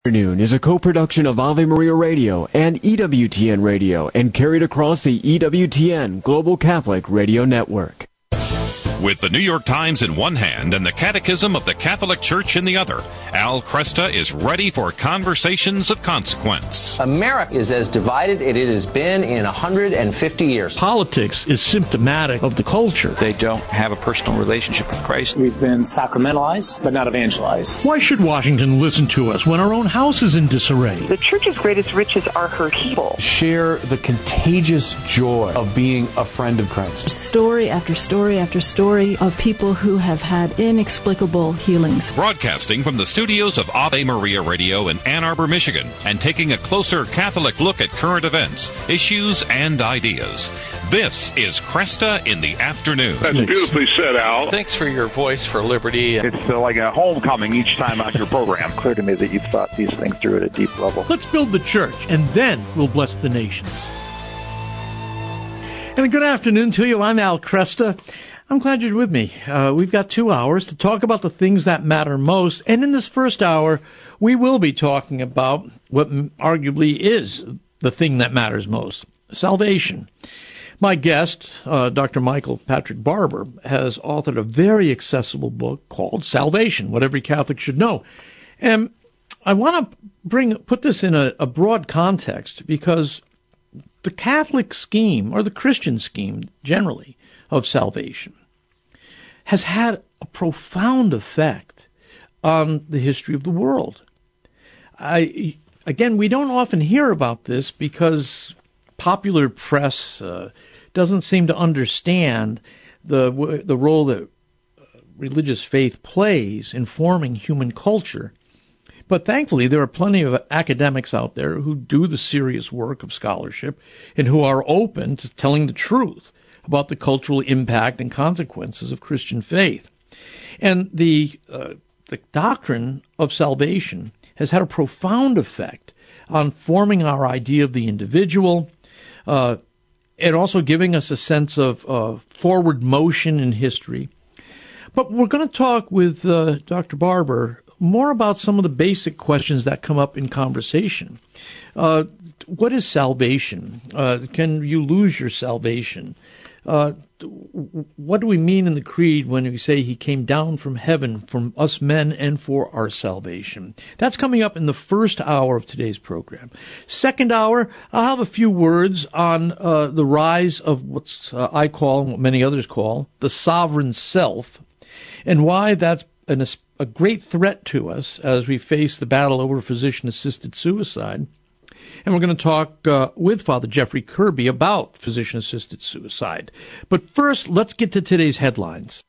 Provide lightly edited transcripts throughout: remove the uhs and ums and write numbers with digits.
Afternoon is a co-production of Ave Maria Radio and EWTN Radio and carried across the EWTN Global Catholic Radio Network. With the New York Times in one hand and the Catechism of the Catholic Church in the other, Al Kresta is ready for conversations of consequence. America is as divided as it has been in 150 years. Politics is symptomatic of the culture. They don't have a personal relationship with Christ. We've been sacramentalized, but not evangelized. Why should Washington listen to us when our own house is in disarray? The church's greatest riches are her people. Share the contagious joy of being a friend of Christ. Story after story after story of people who have had inexplicable healings. Broadcasting from the studios of Ave Maria Radio in Ann Arbor, Michigan, and taking a closer Catholic look at current events, issues, and ideas. This is Kresta in the Afternoon. That's beautifully said, Al. Thanks for your voice for liberty. It's like a homecoming each time on your program. Clear to me that you've thought these things through at a deep level. Let's build the church, and then we'll bless the nations. And a good afternoon to you. I'm Al Kresta. I'm glad you're with me. We've got 2 hours to talk about the things that matter most. And in this first hour, we will be talking about what arguably is the thing that matters most, salvation. My guest, Dr. Michael Patrick Barber, has authored a very accessible book called Salvation, What Every Catholic Should Know. And I want to put this in a broad context because the Catholic scheme, or the Christian scheme generally, of salvation has had a profound effect on the history of the world. Again, we don't often hear about this because popular press doesn't seem to understand the role that religious faith plays in forming human culture. But thankfully, there are plenty of academics out there who do the serious work of scholarship and who are open to telling the truth about the cultural impact and consequences of Christian faith. And the doctrine of salvation has had a profound effect on forming our idea of the individual, and also giving us a sense of forward motion in history. But we're going to talk with Dr. Barber more about some of the basic questions that come up in conversation. What is salvation? Can you lose your salvation? What do we mean in the creed when we say he came down from heaven from us men and for our salvation? That's coming up in the first hour of today's program. Second hour, I'll have a few words on the rise of what I call, and what many others call, the sovereign self, and why that's a great threat to us as we face the battle over physician-assisted suicide. And we're going to talk with Father Jeffrey Kirby about physician-assisted suicide. But first, let's get to today's headlines.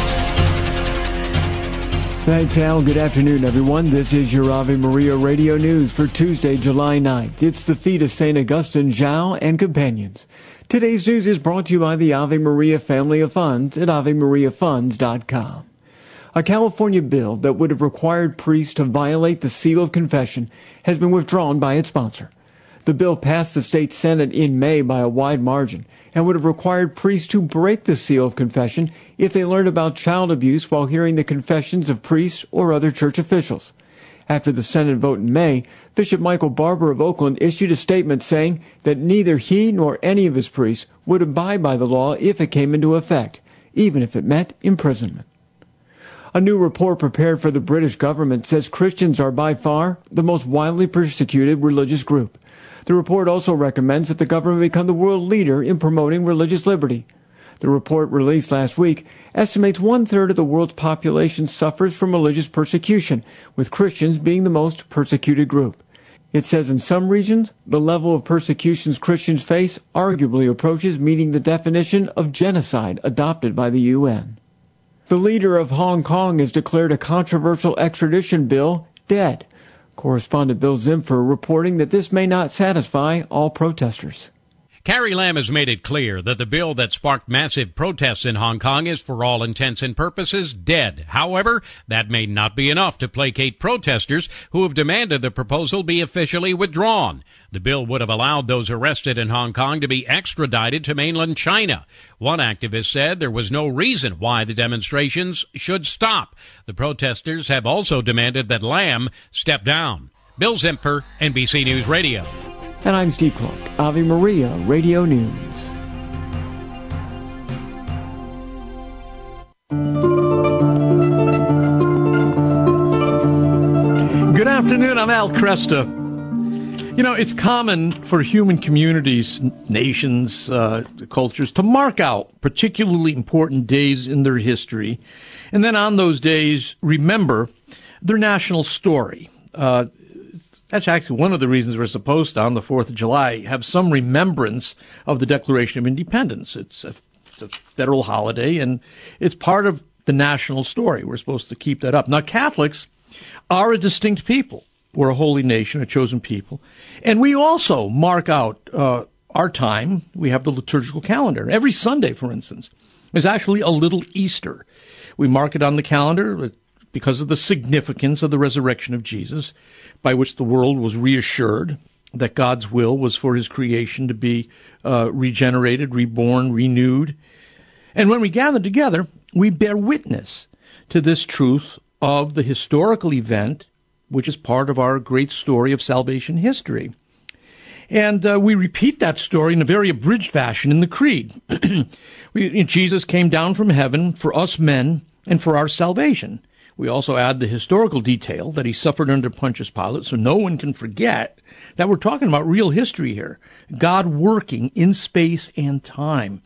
Thanks, Al. Good afternoon, everyone. This is your Ave Maria Radio News for Tuesday, July 9th. It's the feet of St. Augustine, Zhao, and companions. Today's news is brought to you by the Ave Maria family of funds at AveMariaFunds.com. A California bill that would have required priests to violate the seal of confession has been withdrawn by its sponsor. The bill passed the state Senate in May by a wide margin and would have required priests to break the seal of confession if they learned about child abuse while hearing the confessions of priests or other church officials. After the Senate vote in May, Bishop Michael Barber of Oakland issued a statement saying that neither he nor any of his priests would abide by the law if it came into effect, even if it meant imprisonment. A new report prepared for the British government says Christians are by far the most widely persecuted religious group. The report also recommends that the government become the world leader in promoting religious liberty. The report, released last week, estimates 1/3 of the world's population suffers from religious persecution, with Christians being the most persecuted group. It says in some regions, the level of persecutions Christians face arguably approaches meeting the definition of genocide adopted by the UN. The leader of Hong Kong has declared a controversial extradition bill dead. Correspondent Bill Zimfer reporting that this may not satisfy all protesters. Carrie Lam has made it clear that the bill that sparked massive protests in Hong Kong is, for all intents and purposes, dead. However, that may not be enough to placate protesters who have demanded the proposal be officially withdrawn. The bill would have allowed those arrested in Hong Kong to be extradited to mainland China. One activist said there was no reason why the demonstrations should stop. The protesters have also demanded that Lam step down. Bill Zimfer, NBC News Radio. And I'm Steve Clark, Ave Maria Radio News. Good afternoon, I'm Al Cresta. You know, it's common for human communities, nations, cultures to mark out particularly important days in their history, and then on those days remember their national story. That's actually one of the reasons we're supposed to, on the 4th of July, have some remembrance of the Declaration of Independence. It's a federal holiday, and it's part of the national story. We're supposed to keep that up. Now, Catholics are a distinct people. We're a holy nation, a chosen people. And we also mark out our time. We have the liturgical calendar. Every Sunday, for instance, is actually a little Easter. We mark it on the calendar because of the significance of the resurrection of Jesus, by which the world was reassured that God's will was for his creation to be regenerated, reborn, renewed. And when we gather together, we bear witness to this truth of the historical event, which is part of our great story of salvation history. And we repeat that story in a very abridged fashion in the Creed. Jesus came down from heaven for us men and for our salvation. We also add the historical detail that he suffered under Pontius Pilate, so no one can forget that we're talking about real history here. God working in space and time.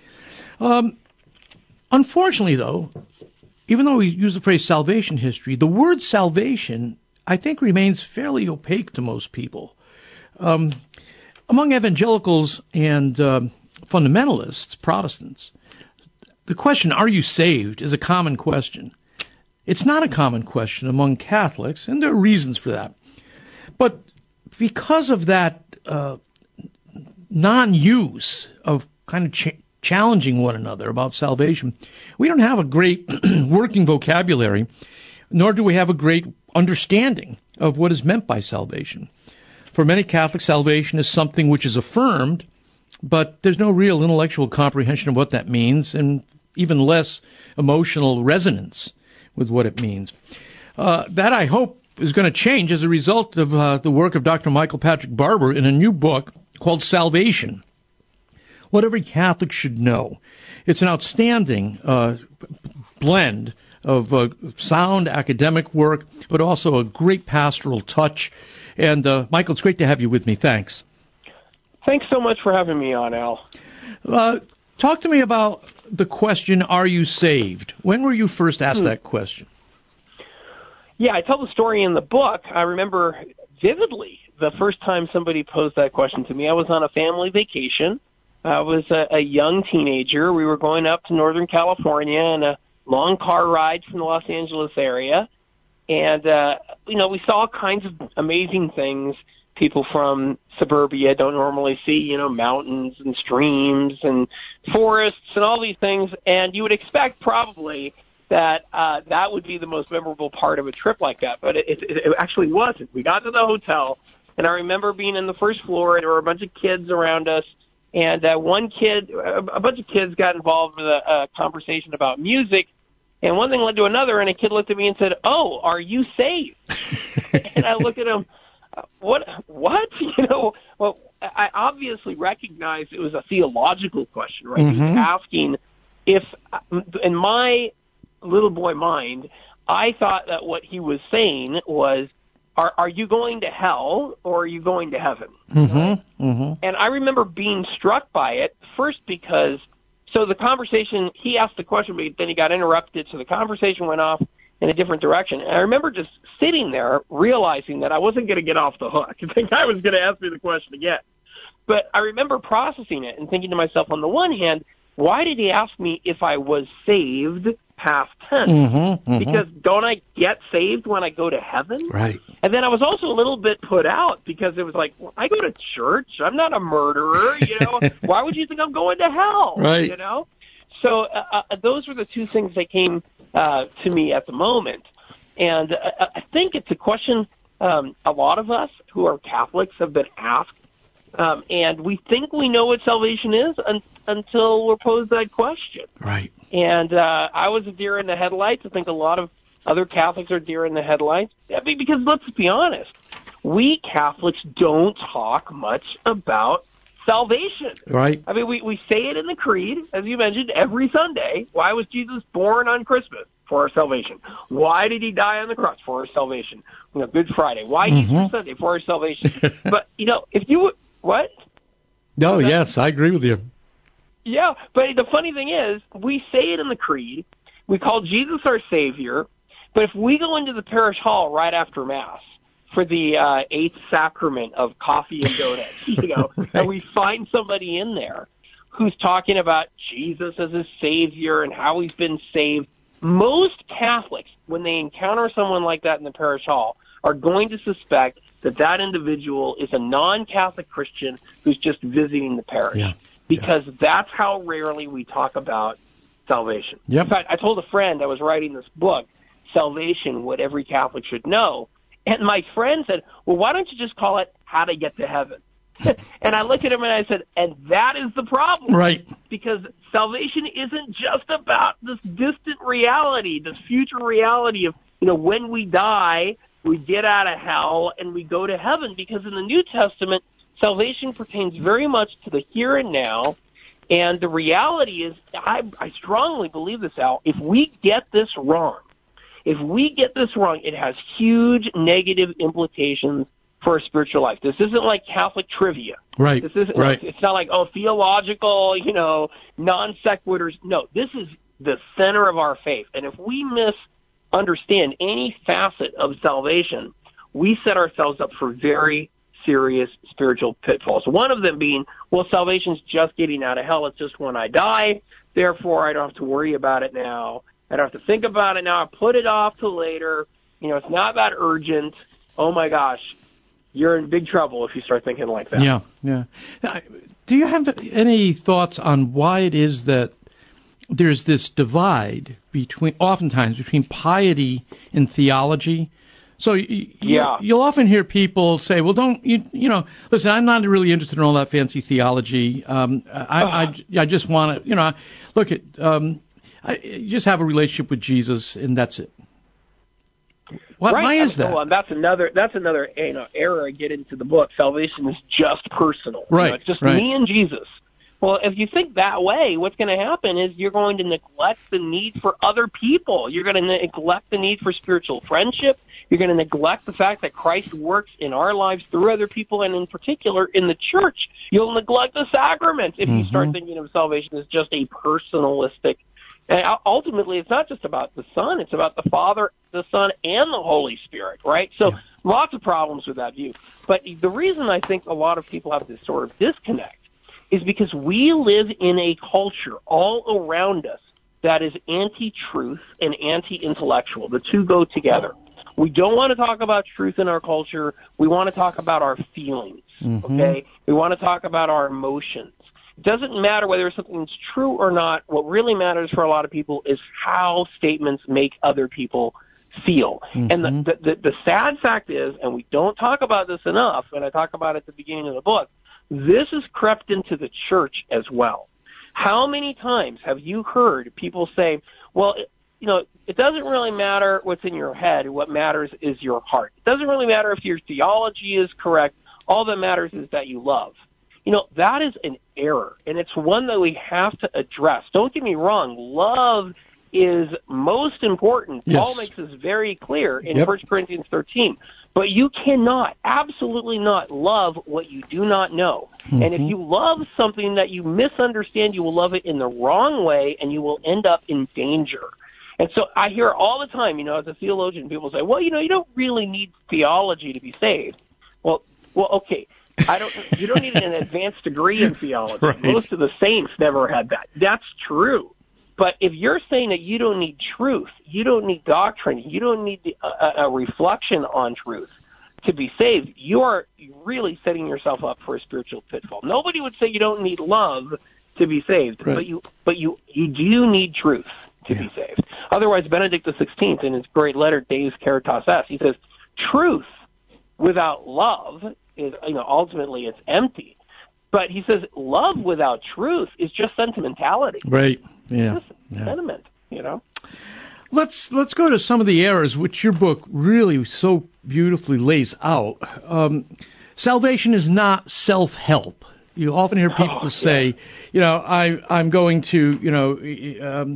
Unfortunately, though, even though we use the phrase salvation history, the word salvation, I think, remains fairly opaque to most people. Among evangelicals and fundamentalists, Protestants, the question, are you saved, is a common question. It's not a common question among Catholics, and there are reasons for that. But because of that non-use of kind of challenging one another about salvation, we don't have a great working vocabulary, nor do we have a great understanding of what is meant by salvation. For many Catholics, salvation is something which is affirmed, but there's no real intellectual comprehension of what that means, and even less emotional resonance with what it means. That, I hope, is going to change as a result of the work of Dr. Michael Patrick Barber in a new book called Salvation, What Every Catholic Should Know. It's an outstanding blend of sound academic work, but also a great pastoral touch. And, Michael, it's great to have you with me. Thanks. Thanks so much for having me on, Al. Talk to me about the question, are you saved? When were you first asked that question? Yeah, I tell the story in the book. I remember vividly the first time somebody posed that question to me. I was on a family vacation. I was a young teenager. We were going up to Northern California on a long car ride from the Los Angeles area. And, we saw all kinds of amazing things people from suburbia don't normally see, mountains and streams and forests and all these things. And you would expect probably that that would be the most memorable part of a trip like that. But it actually wasn't. We got to the hotel, and I remember being in the first floor, and there were a bunch of kids around us. And a bunch of kids got involved with a conversation about music. And one thing led to another, and a kid looked at me and said, "Oh, are you saved?" And I looked at him, What? Well, I obviously recognized it was a theological question, right? Mm-hmm. He was asking if, in my little boy mind, I thought that what he was saying was, are you going to hell or are you going to heaven? Mm-hmm. Mm-hmm. And I remember being struck by it, first because, so the conversation, he asked the question, but then he got interrupted, so the conversation went off in a different direction. And I remember just sitting there realizing that I wasn't going to get off the hook. I think I was going to ask me the question again. But I remember processing it and thinking to myself, on the one hand, why did he ask me if I was saved past tense? Mm-hmm, mm-hmm. Because don't I get saved when I go to heaven? Right. And then I was also a little bit put out because it was like, well, I go to church. I'm not a murderer, Why would you think I'm going to hell? Right. So those were the two things that came to me at the moment. And I think it's a question a lot of us who are Catholics have been asked. And we think we know what salvation is until we're posed that question. Right. And I was a deer in the headlights. I think a lot of other Catholics are deer in the headlights. I mean, because let's be honest, we Catholics don't talk much about salvation. Right. I mean, we say it in the Creed, as you mentioned, every Sunday. Why was Jesus born on Christmas? For our salvation. Why did he die on the cross? For our salvation. Good Friday. Why Easter Sunday? For our salvation. But, if you would... What? No, yes, I agree with you. Yeah, but the funny thing is, we say it in the Creed. We call Jesus our Savior. But if we go into the parish hall right after Mass for the eighth sacrament of coffee and donuts, right. and we find somebody in there who's talking about Jesus as his Savior and how he's been saved, most Catholics, when they encounter someone like that in the parish hall, are going to suspect that that individual is a non-Catholic Christian who's just visiting the parish. Because that's how rarely we talk about salvation. Yep. In fact, I told a friend I was writing this book, Salvation, What Every Catholic Should Know, and my friend said, well, why don't you just call it How to Get to Heaven? And I looked at him and I said, and that is the problem. Right. Because salvation isn't just about this distant reality, this future reality of, when we die, we get out of hell and we go to heaven. Because in the New Testament, salvation pertains very much to the here and now. And the reality is, I strongly believe this, Al, if we get this wrong, it has huge negative implications for our spiritual life. This isn't like Catholic trivia. Right. This isn't. Right. It's not like, theological, non sequiturs. No, this is the center of our faith. And if we misunderstand any facet of salvation, we set ourselves up for very serious spiritual pitfalls. One of them being, salvation's just getting out of hell. It's just when I die. Therefore, I don't have to worry about it now. I don't have to think about it now. I put it off till later. It's not that urgent. Oh my gosh. You're in big trouble if you start thinking like that. Yeah. Do you have any thoughts on why it is that there's this divide oftentimes between piety and theology? So you'll often hear people say, "Well, listen, I'm not really interested in all that fancy theology. I just want to, look at, I just have a relationship with Jesus, and that's it." Why is that? Well, that's another error I get into the book. Salvation is just personal. Right. It's just me and Jesus. Well, if you think that way, what's going to happen is you're going to neglect the need for other people. You're going to neglect the need for spiritual friendship. You're going to neglect the fact that Christ works in our lives through other people, and in particular in the church. You'll neglect the sacraments if you start thinking of salvation as just a personalistic. And ultimately, it's not just about the Son. It's about the Father, the Son, and the Holy Spirit, right? So lots of problems with that view. But the reason I think a lot of people have this sort of disconnect is because we live in a culture all around us that is anti-truth and anti-intellectual. The two go together. We don't want to talk about truth in our culture. We want to talk about our feelings, okay? We want to talk about our emotions. It doesn't matter whether something's true or not. What really matters for a lot of people is how statements make other people feel. And the sad fact is, and we don't talk about this enough, and I talk about it at the beginning of the book, this has crept into the church as well. How many times have you heard people say, well, it doesn't really matter what's in your head. What matters is your heart. It doesn't really matter if your theology is correct. All that matters is that you love. That is an error, and it's one that we have to address. Don't get me wrong. Love is most important. Yes. Paul makes this very clear in 1 Corinthians 13. But you cannot, absolutely not, love what you do not know. And if you love something that you misunderstand, you will love it in the wrong way, and you will end up in danger. And so I hear all the time, as a theologian, people say, well, you don't really need theology to be saved. Well, okay. You don't need an advanced degree in theology. Right. Most of the saints never had that. That's true. But if you're saying that you don't need truth, you don't need doctrine, you don't need a reflection on truth to be saved, you are really setting yourself up for a spiritual pitfall. Nobody would say you don't need love to be saved, right. but you do need truth to be saved. Otherwise, Benedict XVI, in his great letter, Deus Caritas Est, he says, truth without love is, ultimately it's empty. But he says love without truth is just sentimentality. Right. Yeah. Sentiment, Let's go to some of the errors which your book really so beautifully lays out. Salvation is not self-help. You often hear people say, I'm going to,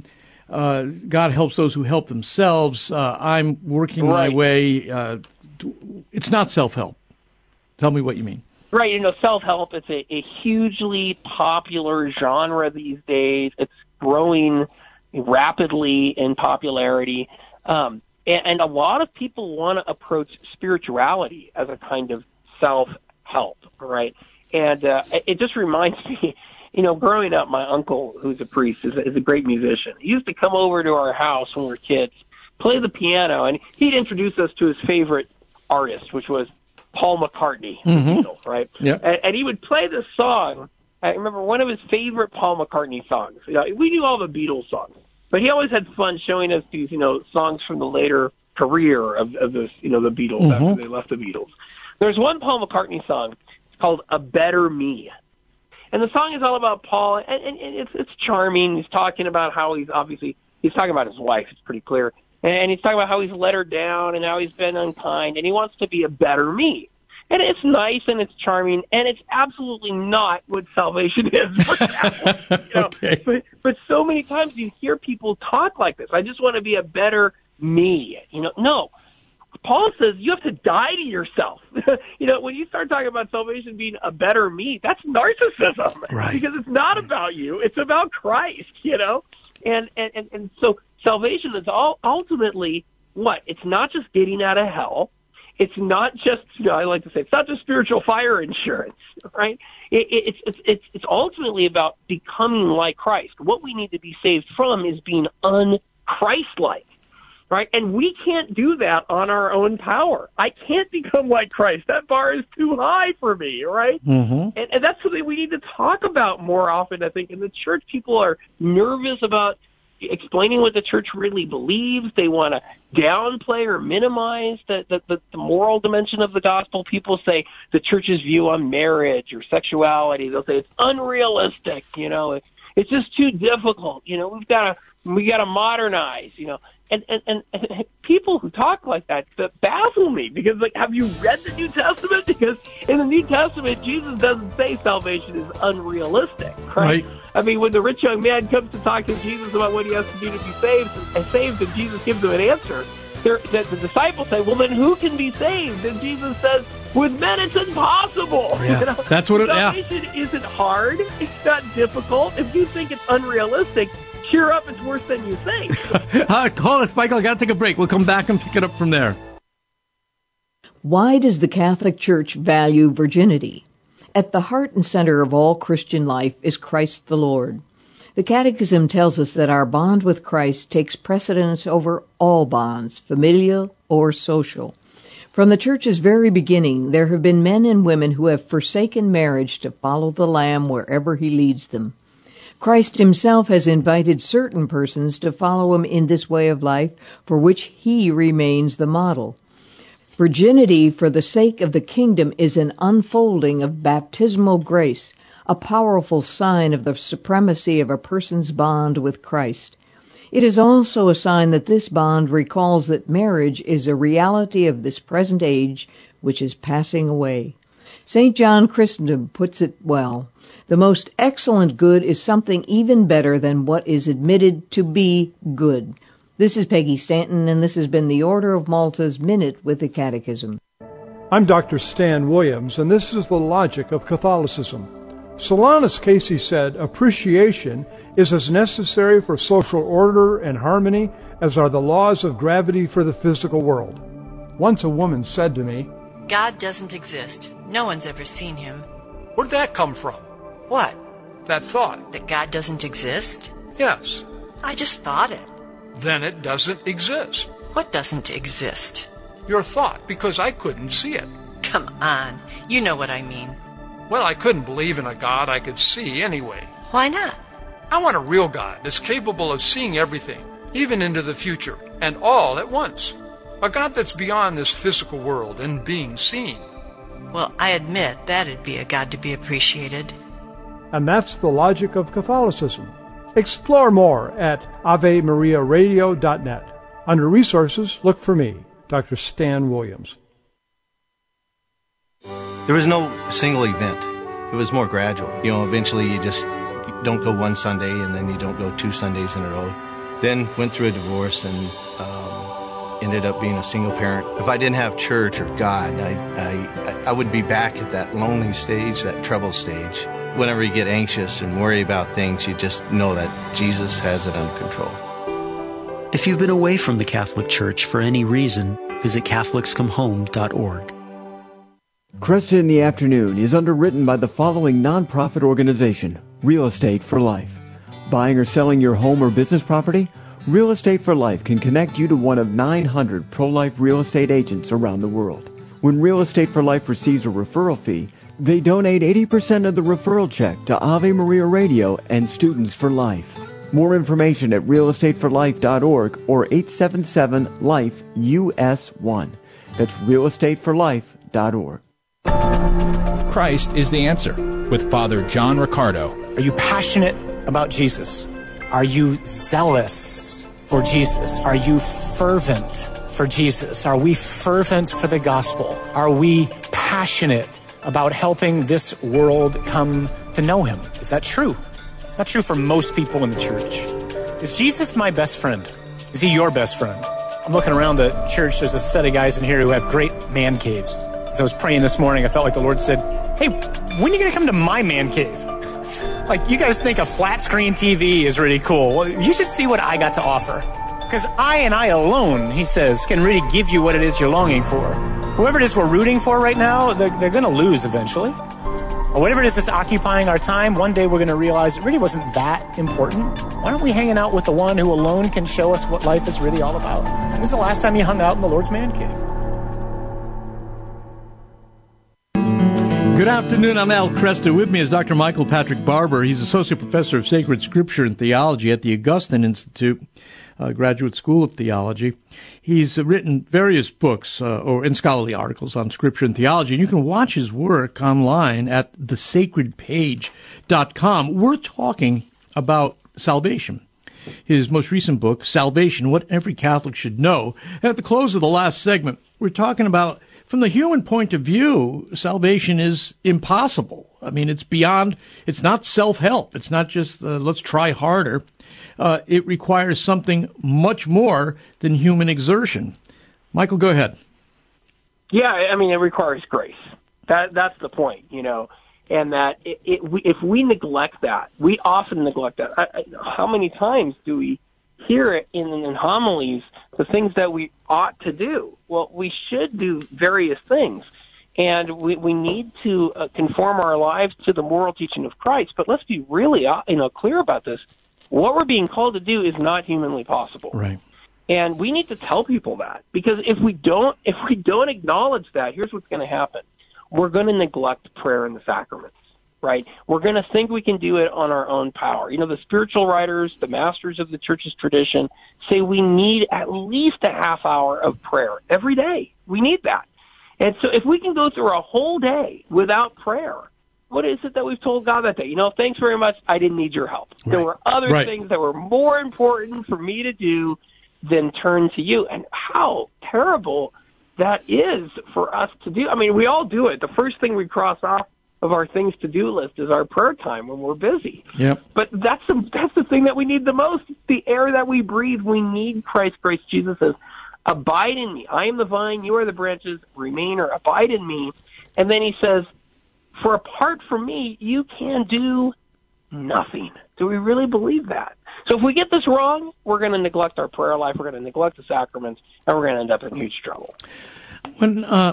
God helps those who help themselves. I'm working my way. It's not self-help. Tell me what you mean. Right. Self-help is a hugely popular genre these days. It's growing rapidly in popularity. And a lot of people want to approach spirituality as a kind of self-help, right? And it just reminds me, growing up, my uncle, who's a priest, is a great musician. He used to come over to our house when we were kids, play the piano, and he'd introduce us to his favorite artist, which was Paul McCartney, the Beatles, right? Yeah. And he would play this song. I remember one of his favorite Paul McCartney songs. We knew all the Beatles songs, but he always had fun showing us these, songs from the later career of this, the Beatles after they left the Beatles. There's one Paul McCartney song. It's called "A Better Me," and the song is all about Paul, and it's charming. He's talking about how he's talking about his wife. It's pretty clear. And he's talking about how he's let her down and how he's been unkind, and he wants to be a better me. And it's nice and it's charming, and it's absolutely not what salvation is. Okay. But so many times you hear people talk like this. I just want to be a better me. No. Paul says you have to die to yourself. When you start talking about salvation being a better me, that's narcissism. Right. Because it's not about you. It's about Christ, And so salvation is ultimately what? It's not just getting out of hell. It's not just, I like to say, it's not just spiritual fire insurance, right? It's ultimately about becoming like Christ. What we need to be saved from is being un-Christ-like, right? And we can't do that on our own power. I can't become like Christ. That bar is too high for me, right? Mm-hmm. And that's something we need to talk about more often, I think. In the church, people are nervous about explaining what the church really believes. They want to downplay or minimize the moral dimension of the gospel. People say the church's view on marriage or sexuality, they'll say it's unrealistic, it's just too difficult, we got to modernize, and people who talk like that baffle me, because have you read the New Testament? Because in the New Testament, Jesus doesn't say salvation is unrealistic, right? I mean, when the rich young man comes to talk to Jesus about what he has to do to be saved, and Jesus gives him an answer, the disciples say, well, then who can be saved? And Jesus says, with men it's impossible. Yeah, that's what salvation isn't hard. It's not difficult. If you think it's unrealistic, cheer up, it's worse than you think. Call us, Michael. I got to take a break. We'll come back and pick it up from there. Why does the Catholic Church value virginity? At the heart and center of all Christian life is Christ the Lord. The Catechism tells us that our bond with Christ takes precedence over all bonds, familial or social. From the Church's very beginning, there have been men and women who have forsaken marriage to follow the Lamb wherever he leads them. Christ himself has invited certain persons to follow him in this way of life, for which he remains the model. Virginity for the sake of the kingdom is an unfolding of baptismal grace, a powerful sign of the supremacy of a person's bond with Christ. It is also a sign that this bond recalls that marriage is a reality of this present age which is passing away. St. John Chrysostom puts it well. The most excellent good is something even better than what is admitted to be good. This is Peggy Stanton, and this has been the Order of Malta's Minute with the Catechism. I'm Dr. Stan Williams, and this is the logic of Catholicism. Solanus Casey said, appreciation is as necessary for social order and harmony as are the laws of gravity for the physical world. Once a woman said to me, God doesn't exist. No one's ever seen him. Where'd that come from? What? That thought. That God doesn't exist? Yes. I just thought it. Then it doesn't exist. What doesn't exist? Your thought, because I couldn't see it. Come on. You know what I mean. Well, I couldn't believe in a God I could see anyway. Why not? I want a real God that's capable of seeing everything, even into the future, and all at once. A God that's beyond this physical world and being seen. Well, I admit that'd be a God to be appreciated. And that's the logic of Catholicism. Explore more at AveMariaRadio.net. Under Resources, look for me, Dr. Stan Williams. There was no single event. It was more gradual. Eventually you just don't go one Sunday and then you don't go 2 Sundays in a row. Then went through a divorce and ended up being a single parent. If I didn't have church or God, I would be back at that lonely stage, that trouble stage. Whenever you get anxious and worry about things, you just know that Jesus has it under control. If you've been away from the Catholic Church for any reason, visit CatholicsComeHome.org. Cresta in the Afternoon is underwritten by the following nonprofit organization, Real Estate for Life. Buying or selling your home or business property? Real Estate for Life can connect you to one of 900 pro-life real estate agents around the world. When Real Estate for Life receives a referral fee, they donate 80% of the referral check to Ave Maria Radio and Students for Life. More information at realestateforlife.org or 877-LIFE-US1. That's realestateforlife.org. Christ is the answer with Father John Riccardo. Are you passionate about Jesus? Are you zealous for Jesus? Are you fervent for Jesus? Are we fervent for the gospel? Are we passionate about helping this world come to know him? Is that true? It's not true for most people in the church. Is Jesus my best friend? Is he your best friend? I'm looking around the church. There's a set of guys in here who have great man caves. As I was praying this morning, I felt like the Lord said, hey, when are you going to come to my man cave? Like, you guys think a flat screen TV is really cool. Well, you should see what I got to offer. Because I and I alone, he says, can really give you what it is you're longing for. Whoever it is we're rooting for right now, they're going to lose eventually. Or whatever it is that's occupying our time, one day we're going to realize it really wasn't that important. Why aren't we hanging out with the one who alone can show us what life is really all about? When was the last time you hung out in the Lord's man cave? Good afternoon, I'm Al Cresta. With me is Dr. Michael Patrick Barber. He's Associate Professor of Sacred Scripture and Theology at the Augustine Institute, Graduate School of Theology. He's written various books and scholarly articles on Scripture and Theology, and you can watch his work online at thesacredpage.com. We're talking about salvation. His most recent book, Salvation, What Every Catholic Should Know. And at the close of the last segment, we're talking about, from the human point of view, salvation is impossible. I mean, it's not self-help. It's not just, let's try harder. It requires something much more than human exertion. Michael, go ahead. Yeah, I mean, it requires grace. That's the point, and that if we neglect that, we often neglect that. How many times do we hear it in homilies, the things that we ought to do? Well, we should do various things, and we need to conform our lives to the moral teaching of Christ. But let's be really clear about this. What we're being called to do is not humanly possible. Right. And we need to tell people that, because if we don't acknowledge that, here's what's going to happen. We're going to neglect prayer and the sacraments. Right? We're going to think we can do it on our own power. The spiritual writers, the masters of the church's tradition, say we need at least a half hour of prayer every day. We need that. And so if we can go through a whole day without prayer, what is it that we've told God that day? Thanks very much. I didn't need your help. Right. There were other things that were more important for me to do than turn to you. And how terrible that is for us to do. I mean, we all do it. The first thing we cross off of our things to do list is our prayer time when we're busy. Yep. But that's the thing that we need the most. It's the air that we breathe. We need Christ's grace. Jesus says, abide in me. I am the vine, you are the branches, remain or abide in me. And then he says, for apart from me, you can do nothing. Do we really believe that? So if we get this wrong, we're going to neglect our prayer life, we're going to neglect the sacraments, and we're going to end up in huge trouble. When I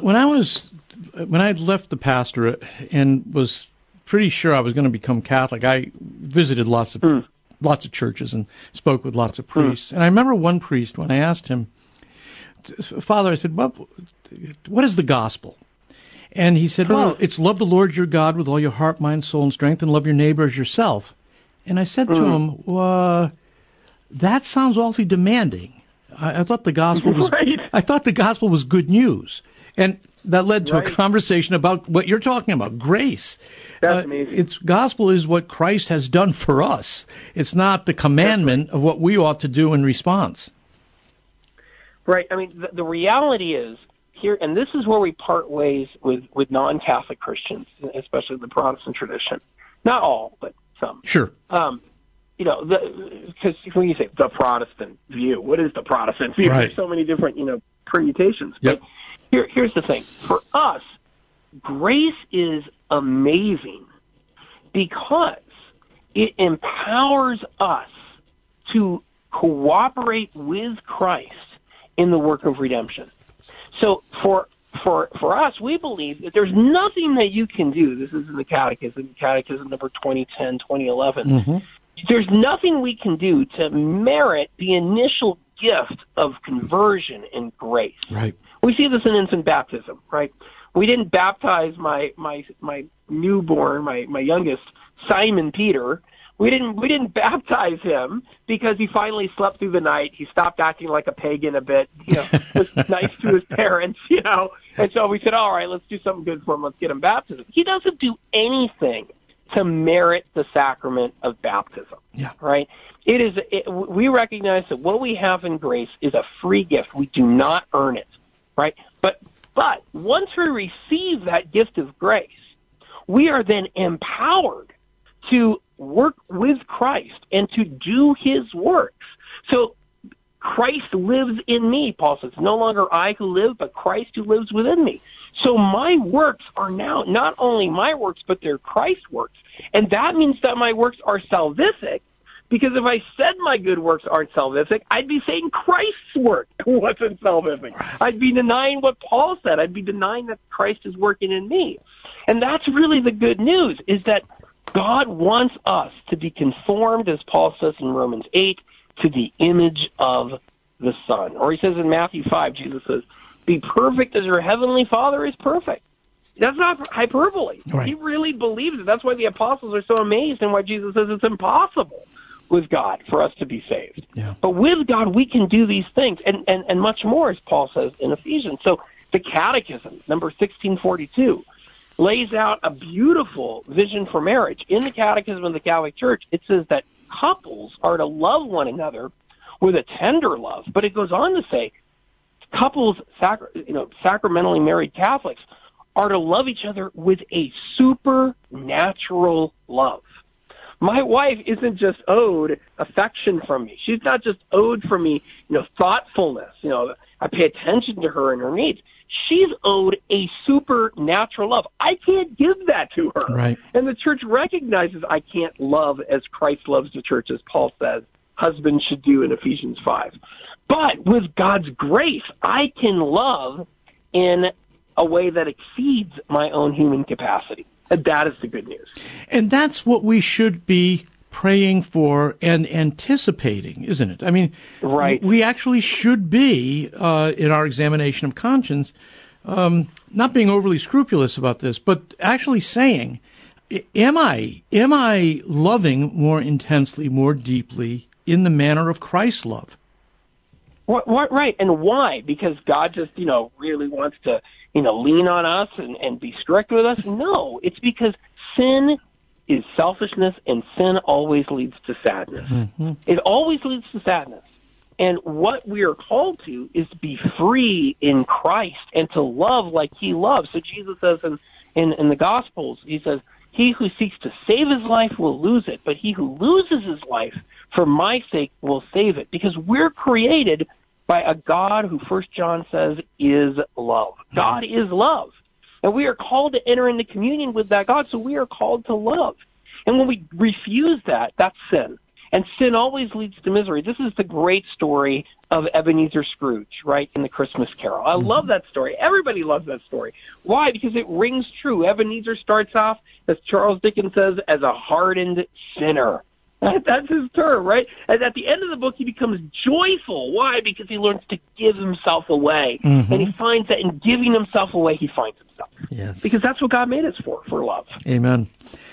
had left the pastorate and was pretty sure I was going to become Catholic, I visited lots of churches and spoke with lots of priests. And I remember one priest, when I asked him, Father, I said, what is the gospel? And he said, well, it's love the Lord your God with all your heart, mind, soul, and strength, and love your neighbor as yourself. And I said to him, well, that sounds awfully demanding. I thought the gospel was I thought the gospel was good news. And that led to a conversation about what you're talking about, grace. That's amazing. Gospel is what Christ has done for us. It's not the commandment of what we ought to do in response. Right. I mean, the reality is here, and this is where we part ways with non-Catholic Christians, especially the Protestant tradition. Not all, but some. Sure. Because when you say the Protestant view, what is the Protestant view? Right. There's so many different, permutations. Yep. But here's the thing. For us, grace is amazing because it empowers us to cooperate with Christ in the work of redemption. So for us, we believe that there's nothing that you can do. This is in the Catechism number 2010, 2011. Mm-hmm. There's nothing we can do to merit the initial gift of conversion and grace. Right. We see this in infant baptism, right? We didn't baptize my newborn, my youngest, Simon Peter. We didn't baptize him because he finally slept through the night. He stopped acting like a pagan a bit, was nice to his parents, And so we said, all right, let's do something good for him. Let's get him baptized. He doesn't do anything to merit the sacrament of baptism. Yeah. Right? We recognize that what we have in grace is a free gift. We do not earn it. Right? But once we receive that gift of grace, we are then empowered to work with Christ and to do his works. So Christ lives in me, Paul says. No longer I who live, but Christ who lives within me. So my works are now not only my works, but they're Christ's works. And that means that my works are salvific, because if I said my good works aren't salvific, I'd be saying Christ's work wasn't salvific. I'd be denying what Paul said. I'd be denying that Christ is working in me. And that's really the good news, is that God wants us to be conformed, as Paul says in Romans 8, to the image of the Son. Or he says in Matthew 5, Jesus says, be perfect as your heavenly Father is perfect. That's not hyperbole. Right. He really believes it. That's why the apostles are so amazed and why Jesus says it's impossible with God for us to be saved. Yeah. But with God, we can do these things and much more, as Paul says in Ephesians. So the Catechism, number 1642, lays out a beautiful vision for marriage. In the Catechism of the Catholic Church, it says that couples are to love one another with a tender love. But it goes on to say couples, sacramentally married Catholics, are to love each other with a supernatural love. My wife isn't just owed affection from me. She's not just owed from me, thoughtfulness. I pay attention to her and her needs. She's owed a supernatural love. I can't give that to her. Right. And the church recognizes I can't love as Christ loves the church, as Paul says husbands should do in Ephesians 5. But with God's grace, I can love in a way that exceeds my own human capacity. And that is the good news. And that's what we should be praying for and anticipating, isn't it? I mean, right. We actually should be, in our examination of conscience, not being overly scrupulous about this, but actually saying, am I loving more intensely, more deeply in the manner of Christ's love? What, right. And why? Because God just, really wants to, lean on us and be strict with us? No, it's because sin is selfishness, and sin always leads to sadness. Mm-hmm. It always leads to sadness. And what we are called to is to be free in Christ and to love like he loves. So Jesus says in the Gospels, he says, he who seeks to save his life will lose it, but he who loses his life for my sake will save it. Because we're created by a God who, 1 John says, is love. God is love. And we are called to enter into communion with that God, so we are called to love. And when we refuse that, that's sin. And sin always leads to misery. This is the great story of Ebenezer Scrooge, right, in the Christmas Carol. I love that story. Everybody loves that story. Why? Because it rings true. Ebenezer starts off, as Charles Dickens says, as a hardened sinner. That's his term, right? And at the end of the book, he becomes joyful. Why? Because he learns to give himself away. Mm-hmm. And he finds that in giving himself away, he finds himself. Yes. Because that's what God made us for love. Amen.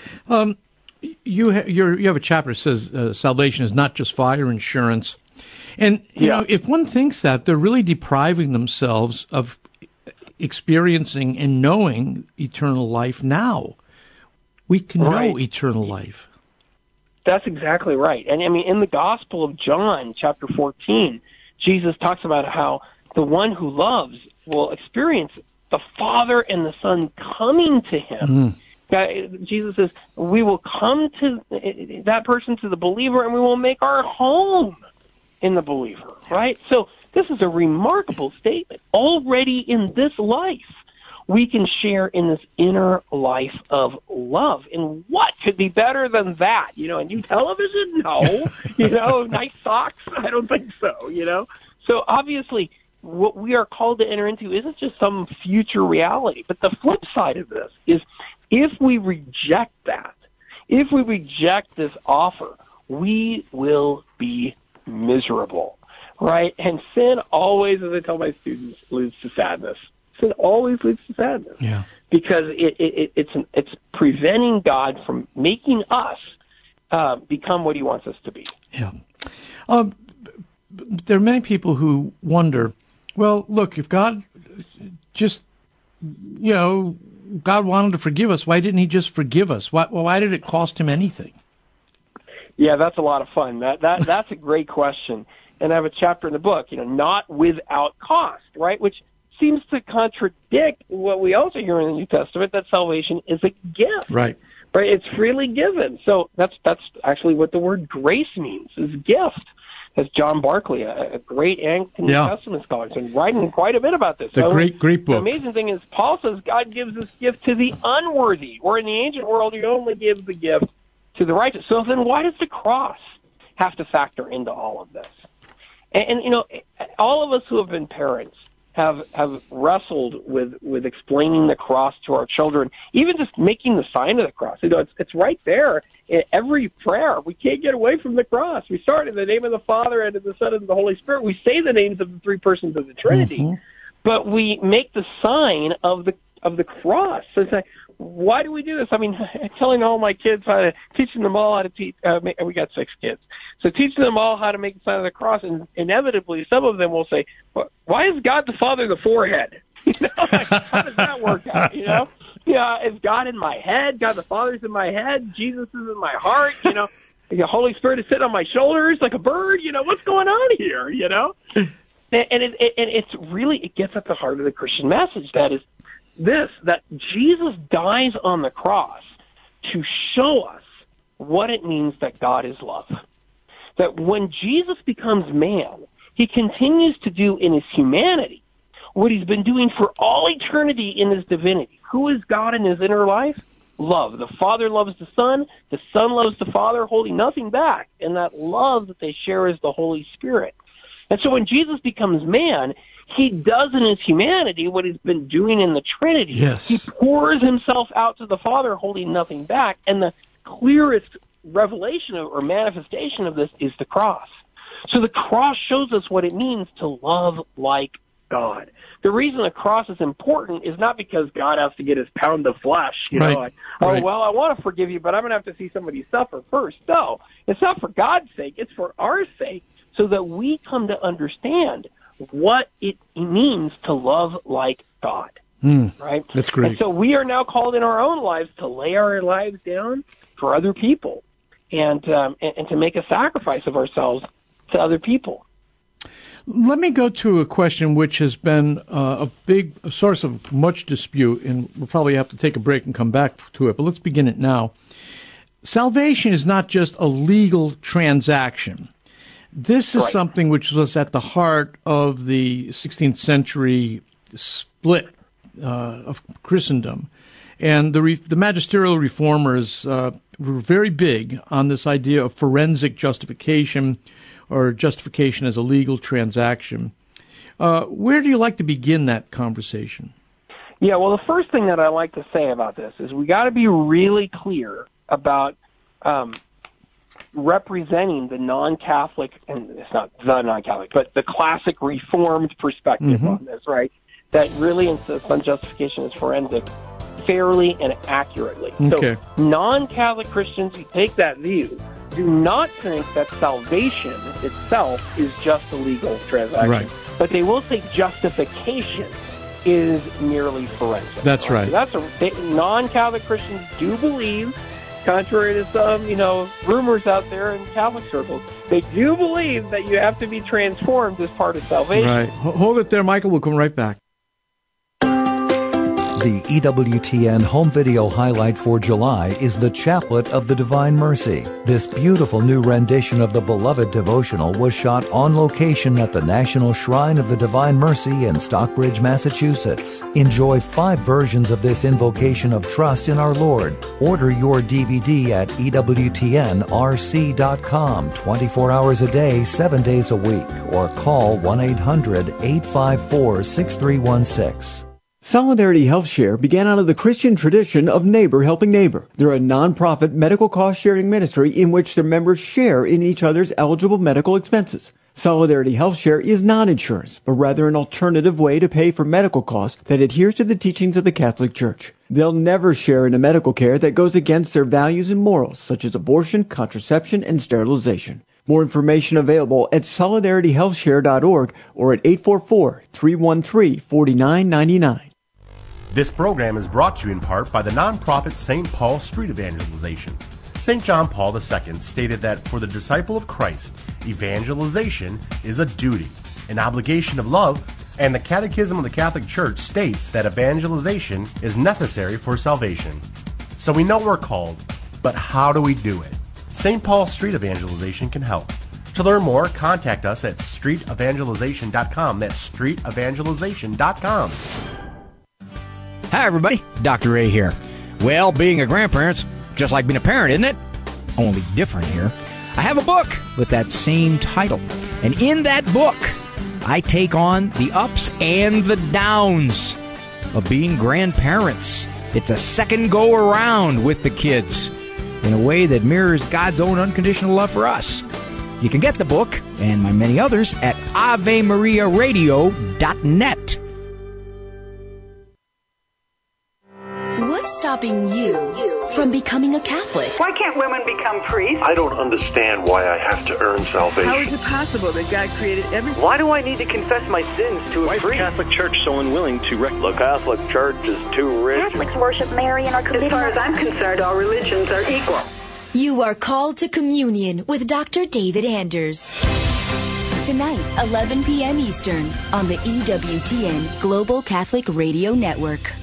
You have a chapter that says salvation is not just fire insurance. And, you know, if one thinks that, they're really depriving themselves of experiencing and knowing eternal life now. We can know eternal life. That's exactly right. And I mean, in the Gospel of John, chapter 14, Jesus talks about how the one who loves will experience the Father and the Son coming to him. Jesus says, we will come to that person, to the believer, and we will make our home in the believer, right? So this is a remarkable statement. Already in this life, we can share in this inner life of love. And what could be better than that? A new television? No. Nice socks? I don't think so, So obviously, what we are called to enter into isn't just some future reality. But the flip side of this is, if we reject that, if we reject this offer, we will be miserable, right? And sin always, as I tell my students, leads to sadness. Sin always leads to sadness. Yeah. Because it's preventing God from making us become what he wants us to be. Yeah. There are many people who wonder, well, look, if God just, God wanted to forgive us, why didn't he just forgive us? Why did it cost him anything? Yeah, that's a lot of fun. That's a great question. And I have a chapter in the book, not without cost, right? Which seems to contradict what we also hear in the New Testament, that salvation is a gift. Right. Right? It's freely given. So that's actually what the word grace means, is gift. As John Barclay, a great Anglican New Testament scholar, has been writing quite a bit about this. It's a great book. The amazing thing is, Paul says God gives this gift to the unworthy, or in the ancient world, he only gives the gift to the righteous. So then why does the cross have to factor into all of this? And all of us who have been parents have wrestled with explaining the cross to our children, even just making the sign of the cross. It's right there in every prayer. We can't get away from the cross. We start in the name of the Father and of the Son and of the Holy Spirit. We say the names of the three persons of the Trinity, but we make the sign of the cross. So it's like, why do we do this? I mean, telling all my kids teaching them all how to teach. We got 6 kids, so teaching them all how to make the sign of the cross, and inevitably, some of them will say, "Why is God the Father the forehead?" How does that work out? Is God in my head? God the Father's in my head. Jesus is in my heart. The Holy Spirit is sitting on my shoulders like a bird. What's going on here? And it's really, it gets at the heart of the Christian message. That is that Jesus dies on the cross to show us what it means that God is love. That when Jesus becomes man, he continues to do in his humanity what he's been doing for all eternity in his divinity. Who is God in his inner life? Love. The Father loves the Son loves the Father, holding nothing back. And that love that they share is the Holy Spirit. And so when Jesus becomes man, he does in his humanity what he's been doing in the Trinity. Yes. He pours himself out to the Father, holding nothing back. And the clearest revelation or manifestation of this is the cross. So the cross shows us what it means to love like God. The reason the cross is important is not because God has to get his pound of flesh, Right. I want to forgive you, but I'm going to have to see somebody suffer first. No, it's not for God's sake. It's for our sake, so that we come to understand what it means to love like God. Right? That's great. And so we are now called in our own lives to lay our lives down for other people, and to make a sacrifice of ourselves to other people. Let me go to a question which has been a big source of much dispute, and we'll probably have to take a break and come back to it, but let's begin it now. Salvation is not just a legal transaction. This is something which was at the heart of the 16th century split of Christendom. And the magisterial reformers were very big on this idea of forensic justification, or justification as a legal transaction. Where do you like to begin that conversation? Yeah, well, the first thing that I like to say about this is we got to be really clear about representing the non-Catholic, and it's not the non-Catholic, but the classic Reformed perspective on this, right? That really insists on justification as forensic fairly and accurately. Okay. So non-Catholic Christians who take that view do not think that salvation itself is just a legal transaction. Right. But they will say justification is merely forensic. That's right. So non-Catholic Christians do believe contrary to some, rumors out there in Catholic circles. They do believe that you have to be transformed as part of salvation. Right. Hold it there, Michael. We'll come right back. The EWTN home video highlight for July is The Chaplet of the Divine Mercy. This beautiful new rendition of the beloved devotional was shot on location at the National Shrine of the Divine Mercy in Stockbridge, Massachusetts. Enjoy 5 versions of this invocation of trust in our Lord. Order your DVD at EWTNRC.com 24 hours a day, 7 days a week, or call 1-800-854-6316. Solidarity Health Share began out of the Christian tradition of neighbor helping neighbor. They're a non-profit medical cost-sharing ministry in which their members share in each other's eligible medical expenses. Solidarity Health Share is not insurance, but rather an alternative way to pay for medical costs that adheres to the teachings of the Catholic Church. They'll never share in a medical care that goes against their values and morals, such as abortion, contraception, and sterilization. More information available at solidarityhealthshare.org or at 844-313-4999. This program is brought to you in part by the nonprofit St. Paul Street Evangelization. St. John Paul II stated that for the disciple of Christ, evangelization is a duty, an obligation of love, and the Catechism of the Catholic Church states that evangelization is necessary for salvation. So we know we're called, but how do we do it? St. Paul Street Evangelization can help. To learn more, contact us at streetevangelization.com. That's streetevangelization.com. Hi, everybody. Dr. A here. Well, being a grandparent's just like being a parent, isn't it? Only different here. I have a book with that same title. And in that book, I take on the ups and the downs of being grandparents. It's a second go around with the kids in a way that mirrors God's own unconditional love for us. You can get the book and my many others at AveMariaRadio.net. What's stopping you from becoming a Catholic? Why can't women become priests? I don't understand why I have to earn salvation. How is it possible that God created everything? Why do I need to confess my sins to a priest? Why is the Catholic Church so unwilling to The Catholic Church is too rich. Catholics worship Mary and are committed. As far as I'm concerned, all religions are equal. You are called to communion with Dr. David Anders. Tonight, 11 p.m. Eastern on the EWTN Global Catholic Radio Network.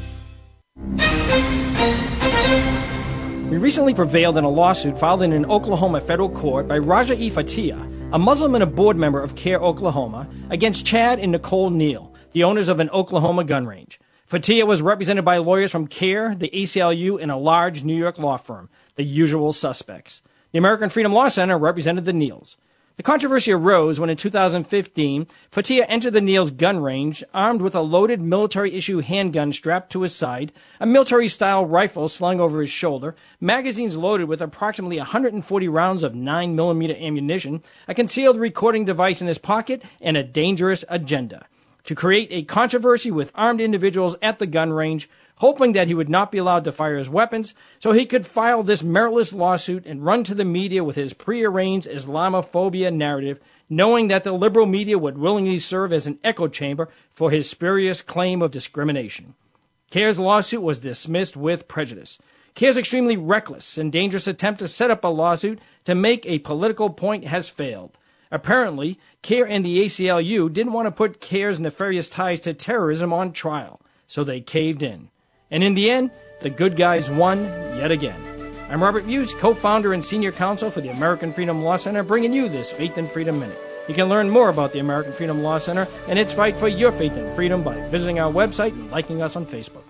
We recently prevailed in a lawsuit filed in an Oklahoma federal court by Raja E. Fatia, a Muslim and a board member of CARE Oklahoma, against Chad and Nicole Neal, the owners of an Oklahoma gun range. Fatia was represented by lawyers from CARE, the ACLU, and a large New York law firm, the usual suspects. The American Freedom Law Center represented the Neals. The controversy arose when in 2015, Fatia entered the Neals gun range armed with a loaded military-issue handgun strapped to his side, a military-style rifle slung over his shoulder, magazines loaded with approximately 140 rounds of 9mm ammunition, a concealed recording device in his pocket, and a dangerous agenda to create a controversy with armed individuals at the gun range, hoping that he would not be allowed to fire his weapons so he could file this meritless lawsuit and run to the media with his prearranged Islamophobia narrative, knowing that the liberal media would willingly serve as an echo chamber for his spurious claim of discrimination. CARE's lawsuit was dismissed with prejudice. CARE's extremely reckless and dangerous attempt to set up a lawsuit to make a political point has failed. Apparently, CARE and the ACLU didn't want to put CARE's nefarious ties to terrorism on trial, so they caved in. And in the end, the good guys won yet again. I'm Robert Muse, co-founder and senior counsel for the American Freedom Law Center, bringing you this Faith and Freedom Minute. You can learn more about the American Freedom Law Center and its fight for your faith and freedom by visiting our website and liking us on Facebook.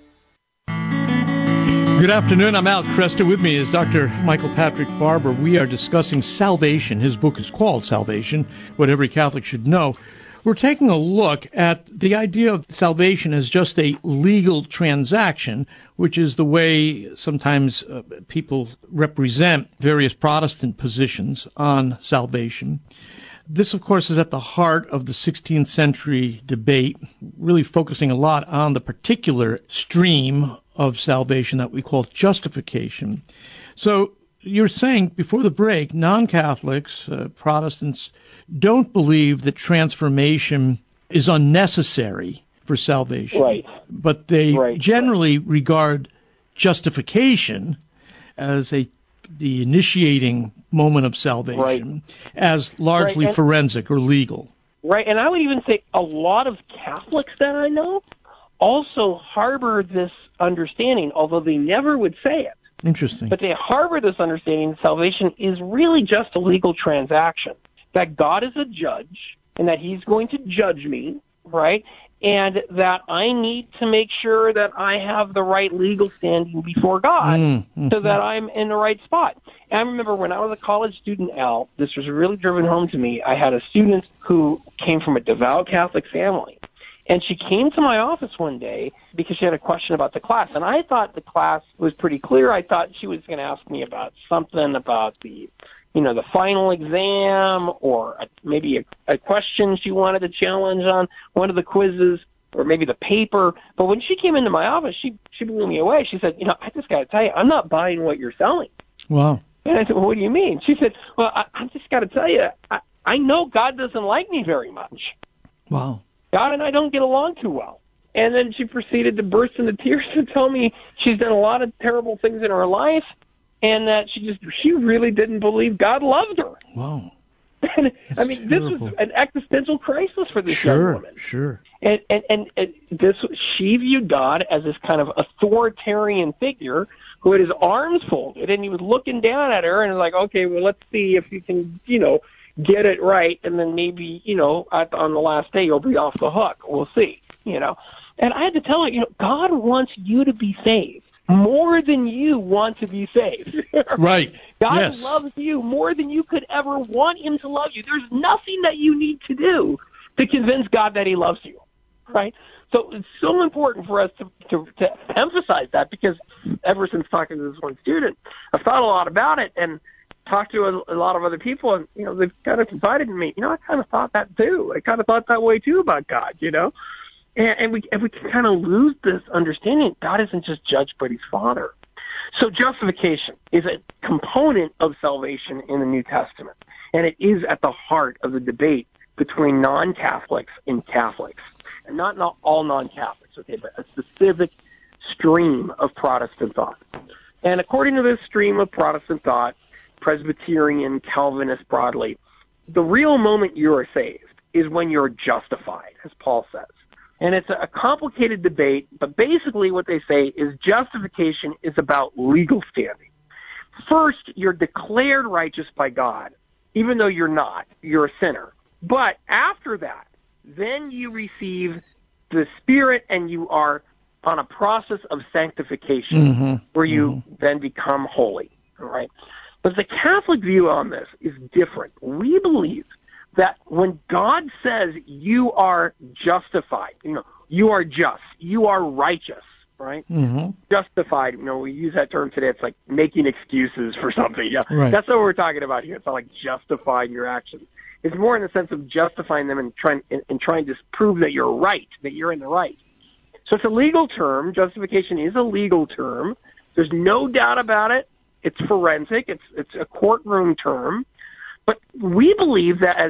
Good afternoon. I'm Al Cresta. With me is Dr. Michael Patrick Barber. We are discussing salvation. His book is called Salvation, What Every Catholic Should Know. We're taking a look at the idea of salvation as just a legal transaction, which is the way sometimes people represent various Protestant positions on salvation. This, of course, is at the heart of the 16th century debate, really focusing a lot on the particular stream of salvation that we call justification. So you're saying before the break, non-Catholics, Protestants, don't believe that transformation is unnecessary for salvation. Right. But they generally regard justification as the initiating moment of salvation as largely forensic or legal. Right, and I would even say a lot of Catholics that I know also harbor this understanding, although they never would say it. Interesting. But they harbor this understanding that salvation is really just a legal transaction, that God is a judge and that he's going to judge me, right? And that I need to make sure that I have the right legal standing before God so that I'm in the right spot. And I remember when I was a college student, Al, this was really driven home to me. I had a student who came from a devout Catholic family. And she came to my office one day because she had a question about the class. And I thought the class was pretty clear. I thought she was going to ask me about something about the final exam or maybe a question she wanted to challenge on one of the quizzes or maybe the paper. But when she came into my office, she blew me away. She said, I just got to tell you, I'm not buying what you're selling. Wow. And I said, well, what do you mean? She said, well, I just got to tell you, I know God doesn't like me very much. Wow. God and I don't get along too well. And then she proceeded to burst into tears and tell me she's done a lot of terrible things in her life and that she really didn't believe God loved her. Wow. And, I mean, this was an existential crisis for this young woman. Sure. And she viewed God as this kind of authoritarian figure who had his arms folded, and he was looking down at her and was like, okay, well, let's see if you can, get it right, and then maybe, on the last day you'll be off the hook. We'll see, And I had to tell her, God wants you to be saved more than you want to be saved. Right. God loves you more than you could ever want him to love you. There's nothing that you need to do to convince God that he loves you, right? So it's so important for us to emphasize that, because ever since talking to this one student, I've thought a lot about it and talked to a lot of other people, and, they've kind of confided in me, I kind of thought that too. I kind of thought that way too about God, And we can kind of lose this understanding, God isn't just judge, but he's Father. So justification is a component of salvation in the New Testament, and it is at the heart of the debate between non-Catholics and Catholics. And not all non-Catholics, okay, but a specific stream of Protestant thought. And according to this stream of Protestant thought, Presbyterian, Calvinist broadly, the real moment you are saved is when you're justified, as Paul says. And it's a complicated debate, but basically what they say is justification is about legal standing. First, you're declared righteous by God, even though you're not. You're a sinner. But after that, then you receive the Spirit and you are on a process of sanctification where you then become holy. All right? But the Catholic view on this is different. We believe that when God says you are justified, you are just, you are righteous, right? Justified, we use that term today. It's like making excuses for something. Yeah, right. That's what we're talking about here. It's not like justifying your actions. It's more in the sense of justifying them and trying to prove that you're right, that you're in the right. So it's a legal term. Justification is a legal term. There's no doubt about it. It's forensic. It's a courtroom term. But we believe that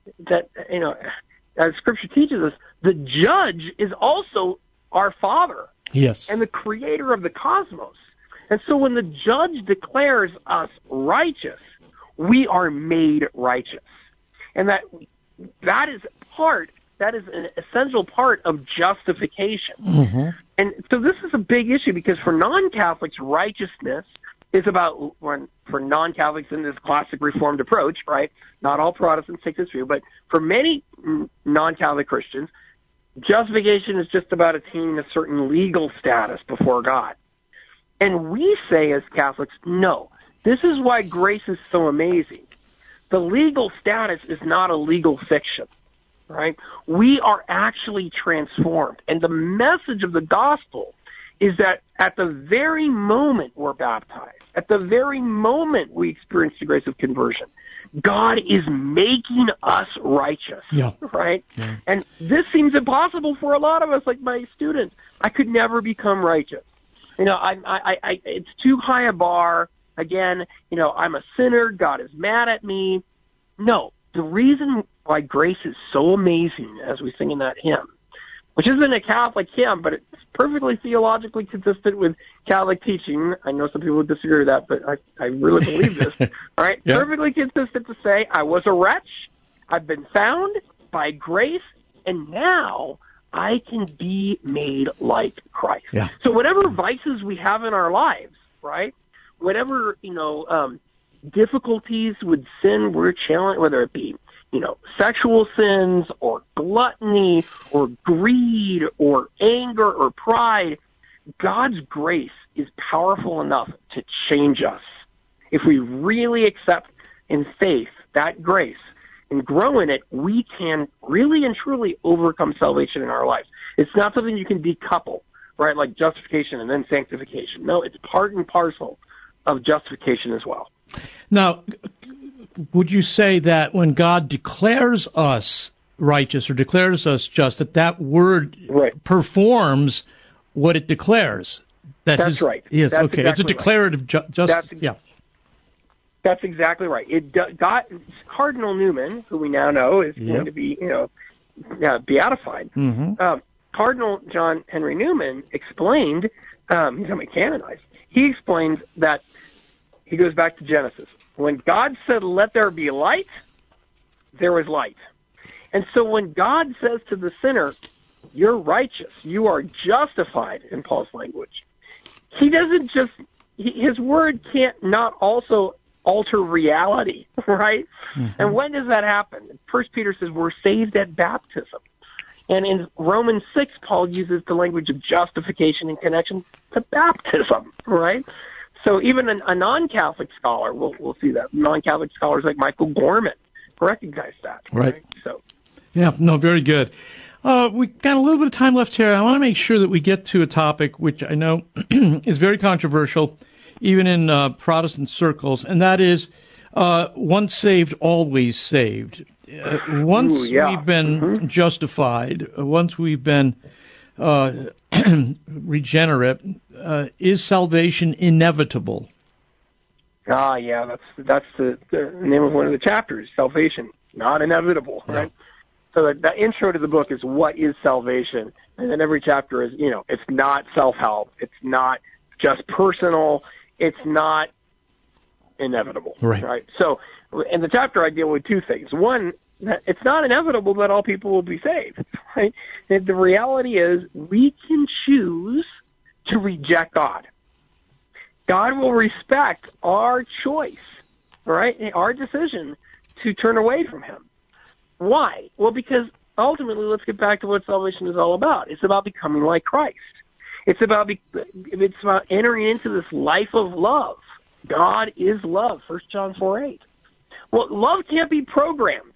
as Scripture teaches us, the judge is also our Father. Yes. And the creator of the cosmos. And so when the judge declares us righteous, we are made righteous. And that is an essential part of justification. And so this is a big issue, because for non-Catholics, righteousness is about, for non-Catholics in this classic Reformed approach, right? Not all Protestants take this view, but for many non-Catholic Christians, justification is just about attaining a certain legal status before God. And we say as Catholics, no, this is why grace is so amazing. The legal status is not a legal fiction, right? We are actually transformed. And the message of the gospel is that at the very moment we're baptized, at the very moment we experience the grace of conversion, God is making us righteous, right? Yeah. And this seems impossible for a lot of us, like my students. I could never become righteous. It's too high a bar. Again, I'm a sinner. God is mad at me. No, the reason why grace is so amazing, as we sing in that hymn, which isn't a Catholic hymn, but it's perfectly theologically consistent with Catholic teaching. I know some people would disagree with that, but I really believe this. All right, Yeah. Perfectly consistent to say, I was a wretch, I've been found by grace, and now I can be made like Christ. Yeah. So whatever vices we have in our lives, right, whatever, difficulties with sin we're challenged, whether it be, sexual sins or gluttony or greed or anger or pride, God's grace is powerful enough to change us. If we really accept in faith that grace and grow in it, we can really and truly overcome salvation in our lives. It's not something you can decouple, right, like justification and then sanctification. No, it's part and parcel of justification as well. Now, would you say that when God declares us righteous or declares us just, that word performs what it declares? That's right. Yes, That's okay. It's a exactly declarative That's exactly right. Cardinal Newman, who we now know is going to be, beatified. Mm-hmm. Cardinal John Henry Newman explained, he's going to be canonized. He explains that he goes back to Genesis. When God said, "Let there be light," there was light. And so when God says to the sinner, "You're righteous, you are justified," in Paul's language, he doesn't just, his word can't not also alter reality, right? Mm-hmm. And when does that happen? 1 Peter says we're saved at baptism. And in Romans 6, Paul uses the language of justification in connection to baptism, right? So even a non-Catholic scholar will see that. Non-Catholic scholars like Michael Gorman recognize that. Right. So, yeah, no, very good. We got a little bit of time left here. I want to make sure that we get to a topic which I know is very controversial, even in Protestant circles, and that is once saved, always saved. Once we've been justified, once we've been regenerate, is salvation inevitable? Yeah, that's the name of one of the chapters, salvation, not inevitable, right? So the intro to the book is what is salvation, and then every chapter is, it's not self-help, it's not just personal, it's not inevitable, right? So in the chapter I deal with two things. One, it's not inevitable that all people will be saved, right? The reality is we can choose to reject God. God will respect our choice, right? Our decision to turn away from him. Why? Well, because ultimately, let's get back to what salvation is all about. It's about becoming like Christ. It's about entering into this life of love. God is love, 1 John 4:8. Well, love can't be programmed.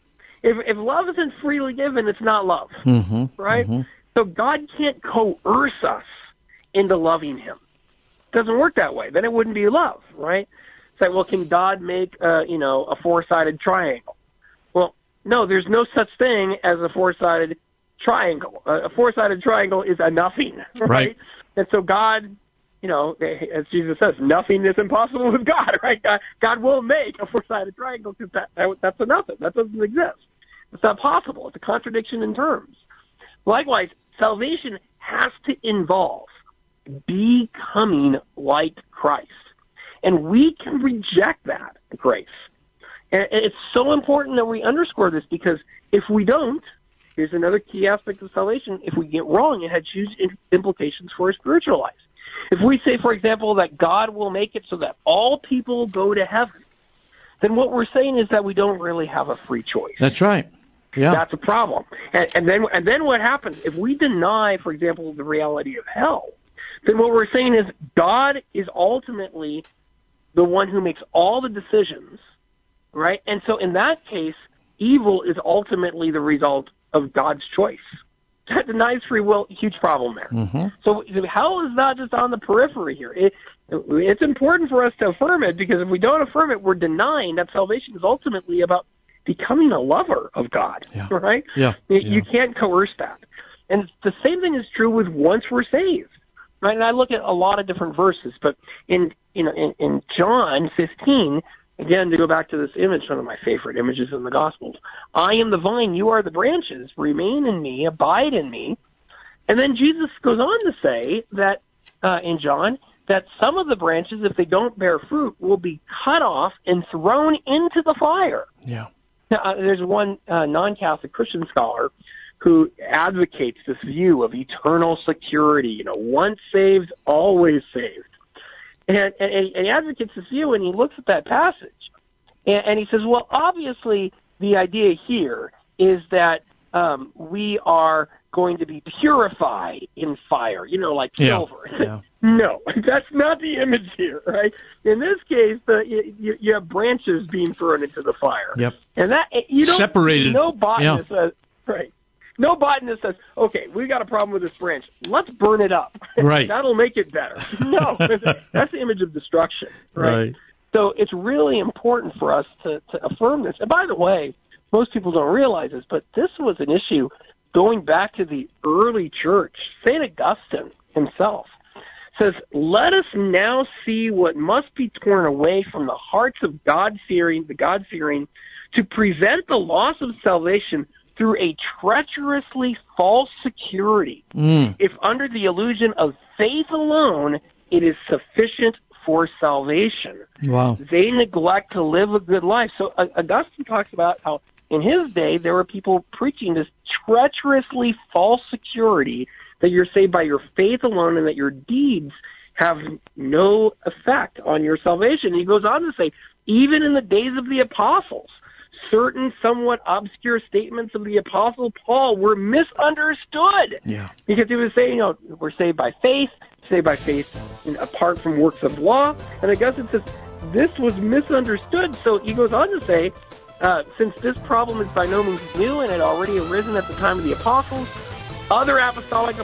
If love isn't freely given, it's not love, right? Mm-hmm. So God can't coerce us into loving him. It doesn't work that way. Then it wouldn't be love, right? It's like, well, can God make, a four-sided triangle? Well, no, there's no such thing as a four-sided triangle. A four-sided triangle is a nothing, right? And so God, as Jesus says, nothing is impossible with God, right? God will make a four-sided triangle because that's a nothing. That doesn't exist. It's not possible. It's a contradiction in terms. Likewise, salvation has to involve becoming like Christ. And we can reject that grace. And it's so important that we underscore this, because if we don't, here's another key aspect of salvation, if we get wrong, it has huge implications for our spiritual lives. If we say, for example, that God will make it so that all people go to heaven, then what we're saying is that we don't really have a free choice. That's right. Yeah. That's a problem. And then what happens? If we deny, for example, the reality of hell, then what we're saying is God is ultimately the one who makes all the decisions, right? And so in that case, evil is ultimately the result of God's choice. That denies free will, huge problem there. Mm-hmm. So hell is not just on the periphery here. It's important for us to affirm it, because if we don't affirm it, we're denying that salvation is ultimately about becoming a lover of God, right? Yeah. You can't coerce that. And the same thing is true with once we're saved, right? And I look at a lot of different verses, but in John 15, again, to go back to this image, one of my favorite images in the Gospels, I am the vine, you are the branches, remain in me, abide in me, And then Jesus goes on to say that in John, that some of the branches, if they don't bear fruit, will be cut off and thrown into the fire. Yeah. Now, there's one non-Catholic Christian scholar who advocates this view of eternal security, once saved, always saved. And he advocates this view, and he looks at that passage, and he says, well, obviously the idea here is that we are going to be purified in fire, like silver. Yeah. No, that's not the image here, right? In this case, you have branches being thrown into the fire. Yep. And that, you don't, separated. No botanist says, right. No botanist says, okay, we got a problem with this branch. Let's burn it up. Right. That'll make it better. No, that's the image of destruction, right? So it's really important for us to affirm this. And by the way, most people don't realize this, but this was an issue going back to the early church. St. Augustine himself says, let us now see what must be torn away from the hearts of the God-fearing, to prevent the loss of salvation through a treacherously false security. If under the illusion of faith alone, it is sufficient for salvation. Wow. They neglect to live a good life. So Augustine talks about how in his day there were people preaching this treacherously false security that you're saved by your faith alone and that your deeds have no effect on your salvation. And he goes on to say, even in the days of the apostles, certain somewhat obscure statements of the Apostle Paul were misunderstood. Yeah. Because he was saying, we're saved by faith apart from works of law. And Augustine says, this was misunderstood. So he goes on to say, since this problem is by no means new and had already arisen at the time of the apostles, other apostolic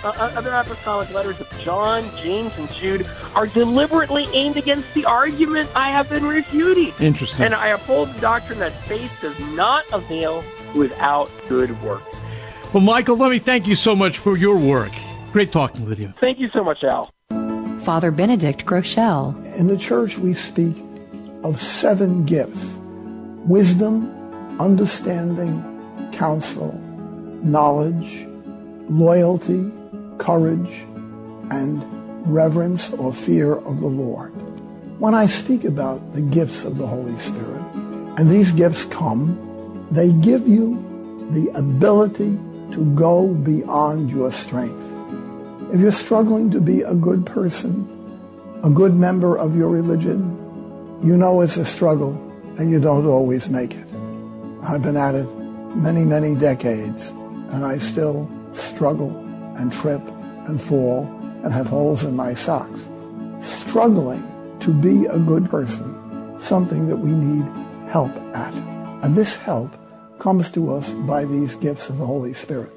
letters of John, James, and Jude are deliberately aimed against the argument I have been refuting. Interesting. And I uphold the doctrine that faith does not avail without good work. Well, Michael, let me thank you so much for your work. Great talking with you. Thank you so much, Al. Father Benedict Groeschel. In the church, we speak of 7 gifts: wisdom, understanding, counsel, knowledge, loyalty, courage, and reverence or fear of the Lord. When I speak about the gifts of the Holy Spirit, and these gifts come, they give you the ability to go beyond your strength. If you're struggling to be a good person, a good member of your religion, you know it's a struggle and you don't always make it. I've been at it many, many decades, and I still struggle and trip and fall and have holes in my socks. Struggling to be a good person, something that we need help at. And this help comes to us by these gifts of the Holy Spirit.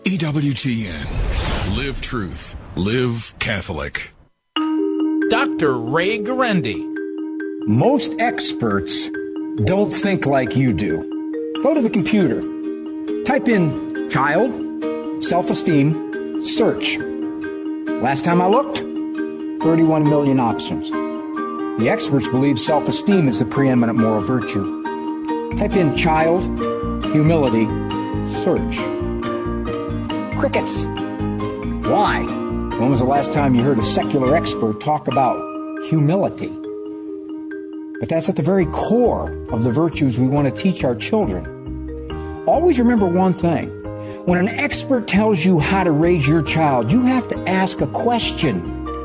EWTN. Live truth. Live Catholic. Dr. Ray Guarendi. Most experts don't think like you do. Go to the computer. Type in child, self-esteem, search. Last time I looked, 31 million options. The experts believe self-esteem is the preeminent moral virtue. Type in child, humility, search. Crickets. Why? When was the last time you heard a secular expert talk about humility? But that's at the very core of the virtues we want to teach our children. Always remember one thing. When an expert tells you how to raise your child, you have to ask a question.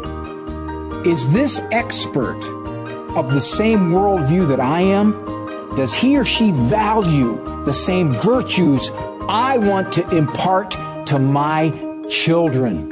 Is this expert of the same worldview that I am? Does he or she value the same virtues I want to impart to my children?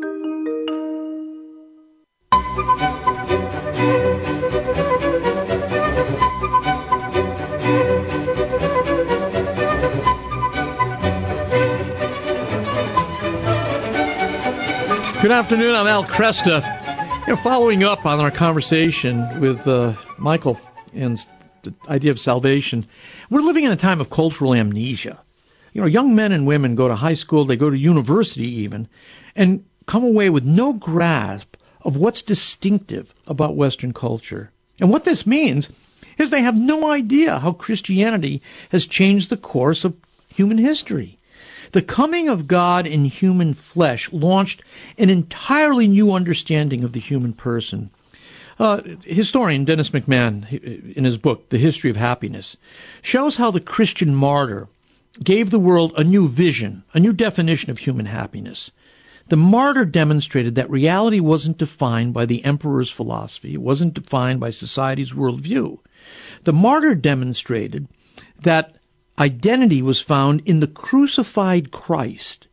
Good afternoon, I'm Al Kresta. Following up on our conversation with Michael and the idea of salvation, we're living in a time of cultural amnesia. Young men and women go to high school, they go to university even, and come away with no grasp of what's distinctive about Western culture. And what this means is they have no idea how Christianity has changed the course of human history. The coming of God in human flesh launched an entirely new understanding of the human person. Historian Dennis McMahon, in his book, The History of Happiness, shows how the Christian martyr gave the world a new vision, a new definition of human happiness. The martyr demonstrated that reality wasn't defined by the emperor's philosophy. It wasn't defined by society's worldview. The martyr demonstrated that identity was found in the crucified Christ.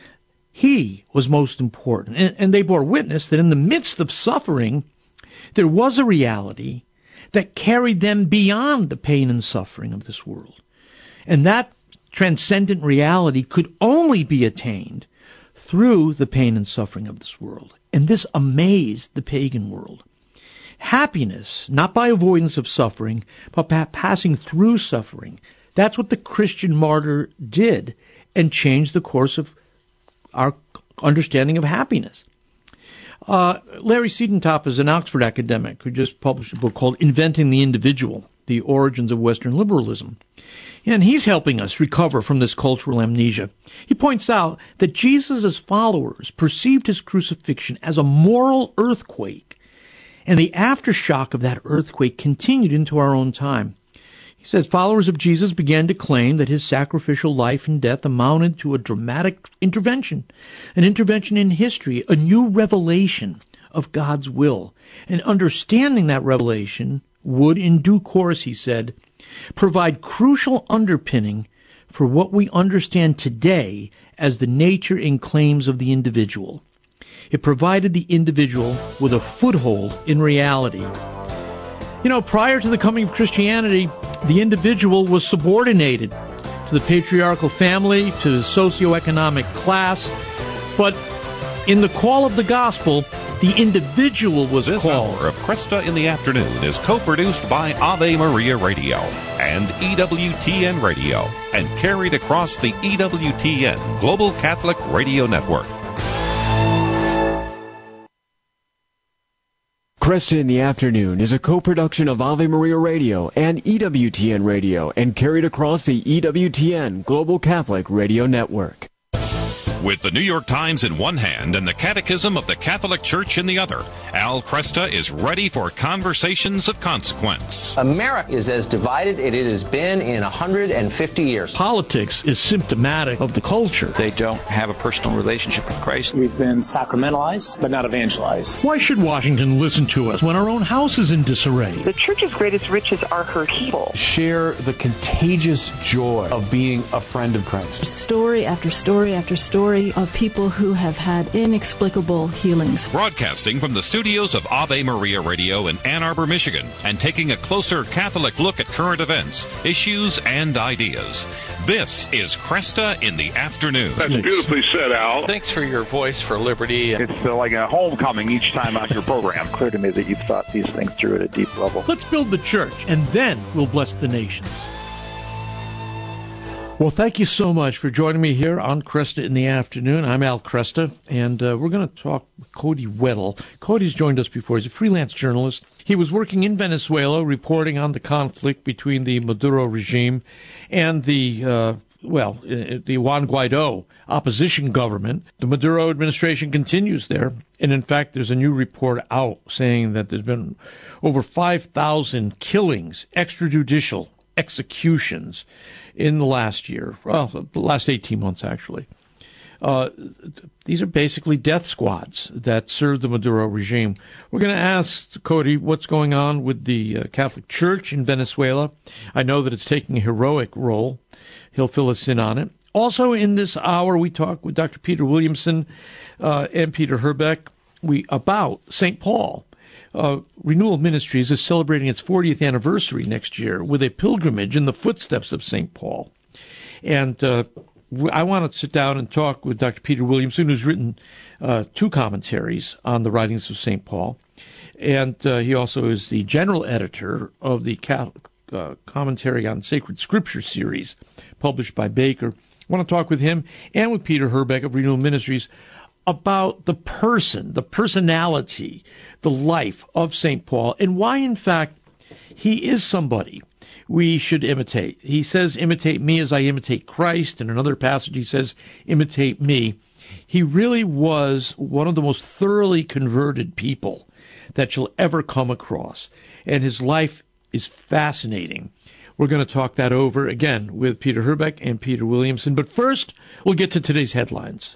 He was most important. And they bore witness that in the midst of suffering, there was a reality that carried them beyond the pain and suffering of this world. And that transcendent reality could only be attained through the pain and suffering of this world. And this amazed the pagan world. Happiness, not by avoidance of suffering, but by passing through suffering. That's what the Christian martyr did and changed the course of our understanding of happiness. Larry Siedentop is an Oxford academic who just published a book called Inventing the Individual, The Origins of Western Liberalism. And he's helping us recover from this cultural amnesia. He points out that Jesus' followers perceived his crucifixion as a moral earthquake, and the aftershock of that earthquake continued into our own time. He says followers of Jesus began to claim that his sacrificial life and death amounted to a dramatic intervention, an intervention in history, a new revelation of God's will. And understanding that revelation would, in due course, he said, provide crucial underpinning for what we understand today as the nature and claims of the individual. It provided the individual with a foothold in reality. You know, prior to the coming of Christianity, the individual was subordinated to the patriarchal family, to the socioeconomic class. But in the call of the gospel, the individual was this called. This hour of Krista in the Afternoon is co-produced by Ave Maria Radio and EWTN Radio and carried across the EWTN Global Catholic Radio Network. Krista in the Afternoon is a co-production of Ave Maria Radio and EWTN Radio and carried across the EWTN Global Catholic Radio Network. With the New York Times in one hand and the Catechism of the Catholic Church in the other, Al Kresta is ready for conversations of consequence. America is as divided as it has been in 150 years. Politics is symptomatic of the culture. They don't have a personal relationship with Christ. We've been sacramentalized, but not evangelized. Why should Washington listen to us when our own house is in disarray? The Church's greatest riches are her people. Share the contagious joy of being a friend of Christ. Story after story after story of people who have had inexplicable healings. Broadcasting from the studios of Ave Maria Radio in Ann Arbor, Michigan, and taking a closer Catholic look at current events, issues, and ideas. This is Kresta in the Afternoon. That's beautifully said, Al. Thanks for your voice for liberty. It's like a homecoming each time on your program. Clear to me that you've thought these things through at a deep level. Let's build the church, and then we'll bless the nations. Well, thank you so much for joining me here on Kresta in the Afternoon. I'm Al Kresta, and we're going to talk with Cody Weddle. Cody's joined us before. He's a freelance journalist. He was working in Venezuela, reporting on the conflict between the Maduro regime and the Juan Guaido opposition government. The Maduro administration continues there, and in fact, there's a new report out saying that there's been over 5,000 killings, extrajudicial executions in the last year, the last 18 months, actually. These are basically death squads that serve the Maduro regime. We're going to ask Cody what's going on with the Catholic Church in Venezuela. I know that it's taking a heroic role. He'll fill us in on it. Also in this hour, we talk with Dr. Peter Williamson and Peter Herbeck about St. Paul. Renewal Ministries is celebrating its 40th anniversary next year with a pilgrimage in the footsteps of St. Paul. And I want to sit down and talk with Dr. Peter Williamson, who's written 2 commentaries on the writings of St. Paul. And he also is the general editor of the Catholic Commentary on Sacred Scripture series published by Baker. I want to talk with him and with Peter Herbeck of Renewal Ministries about the person, the personality, the life of St. Paul, and why, in fact, he is somebody we should imitate. He says, imitate me as I imitate Christ. In another passage, he says, imitate me. He really was one of the most thoroughly converted people that you'll ever come across. And his life is fascinating. We're going to talk that over again with Peter Herbeck and Peter Williamson. But first, we'll get to today's headlines.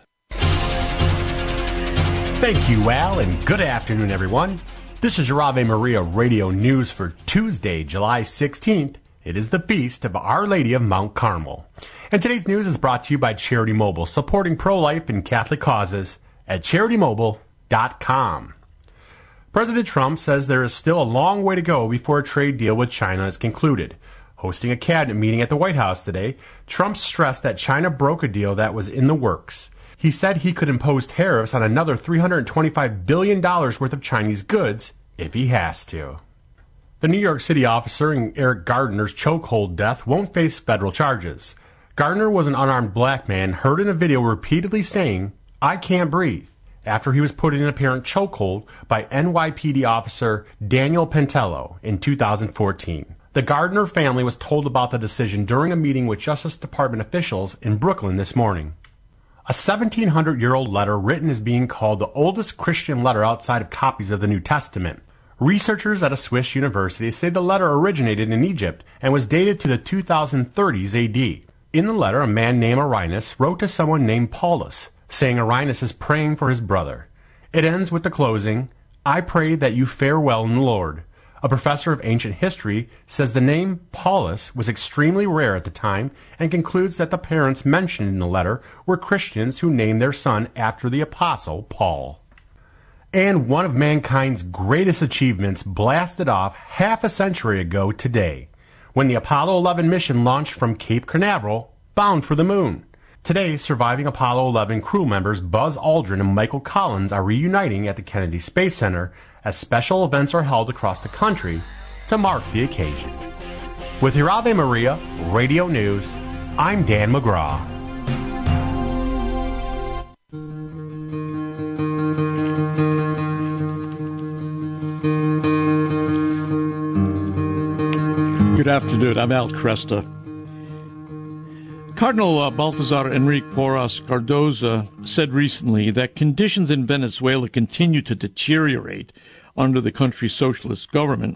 Thank you, Al, and good afternoon, everyone. This is your Ave Maria Radio News for Tuesday, July 16th. It is the feast of Our Lady of Mount Carmel. And today's news is brought to you by Charity Mobile, supporting pro-life and Catholic causes at CharityMobile.com. President Trump says there is still a long way to go before a trade deal with China is concluded. Hosting a cabinet meeting at the White House today, Trump stressed that China broke a deal that was in the works. He said he could impose tariffs on another $325 billion worth of Chinese goods if he has to. The New York City officer in Eric Gardner's chokehold death won't face federal charges. Gardner was an unarmed black man heard in a video repeatedly saying, "I can't breathe," after he was put in an apparent chokehold by NYPD officer Daniel Pentello in 2014. The Gardner family was told about the decision during a meeting with Justice Department officials in Brooklyn this morning. A 1,700-year-old letter written is being called the oldest Christian letter outside of copies of the New Testament. Researchers at a Swiss university say the letter originated in Egypt and was dated to the 2030s AD. In the letter, a man named Irenaeus wrote to someone named Paulus, saying Irenaeus is praying for his brother. It ends with the closing, "I pray that you fare well in the Lord." A professor of ancient history says the name Paulus was extremely rare at the time and concludes that the parents mentioned in the letter were Christians who named their son after the apostle Paul. And one of mankind's greatest achievements blasted off half a century ago today, when the Apollo 11 mission launched from Cape Canaveral, bound for the moon. Today, surviving Apollo 11 crew members Buzz Aldrin and Michael Collins are reuniting at the Kennedy Space Center as special events are held across the country to mark the occasion. With your Ave Maria Radio News, I'm Dan McGraw. Good afternoon. I'm Al Cresta. Cardinal Baltasar Enrique Porras Cardoza said recently that conditions in Venezuela continue to deteriorate under the country's socialist government.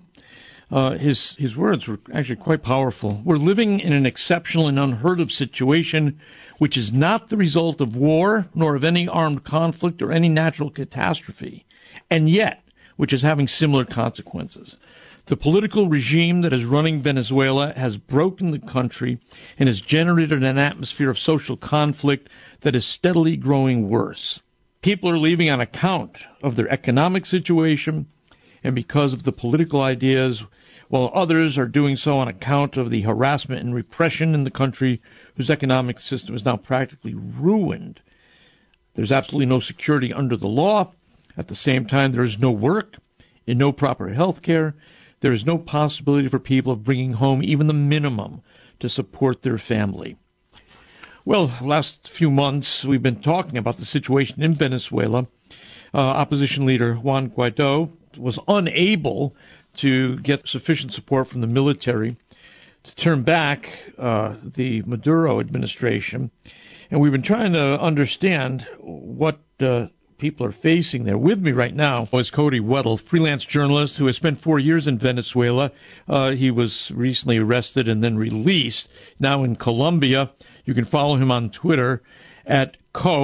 His words were actually quite powerful. We're living in an exceptional and unheard of situation, which is not the result of war, nor of any armed conflict or any natural catastrophe, and yet which is having similar consequences. The political regime that is running Venezuela has broken the country and has generated an atmosphere of social conflict that is steadily growing worse. People are leaving on account of their economic situation and because of the political ideas, while others are doing so on account of the harassment and repression in the country whose economic system is now practically ruined. There's absolutely no security under the law. At the same time, there is no work and no proper health care. There is no possibility for people of bringing home even the minimum to support their family. Well, last few months, we've been talking about the situation in Venezuela. Opposition leader Juan Guaido was unable to get sufficient support from the military to turn back the Maduro administration. And we've been trying to understand what people are facing there. With me right now is Cody Weddle, freelance journalist who has spent 4 years in Venezuela. He was recently arrested and then released, now in Colombia. You can follow him on Twitter at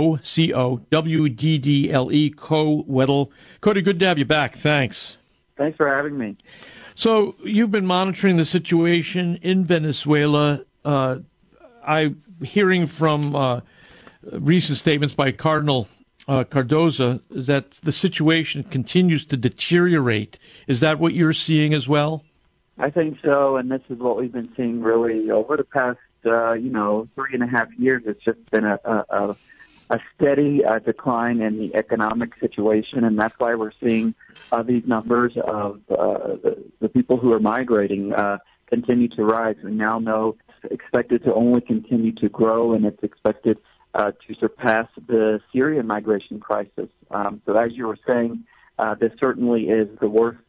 C-O-W-D-D-L-E, Co Weddle. Cody, good to have you back. Thanks. Thanks for having me. So you've been monitoring the situation in Venezuela. I'm hearing from recent statements by Cardinal Cardoza that the situation continues to deteriorate. Is that what you're seeing as well? I think so, and this is what we've been seeing really over the past, 3.5 years. It's just been a steady decline in the economic situation, and that's why we're seeing these numbers of the people who are migrating continue to rise. We now know it's expected to only continue to grow, and it's expected to surpass the Syrian migration crisis. So as you were saying, this certainly is the worst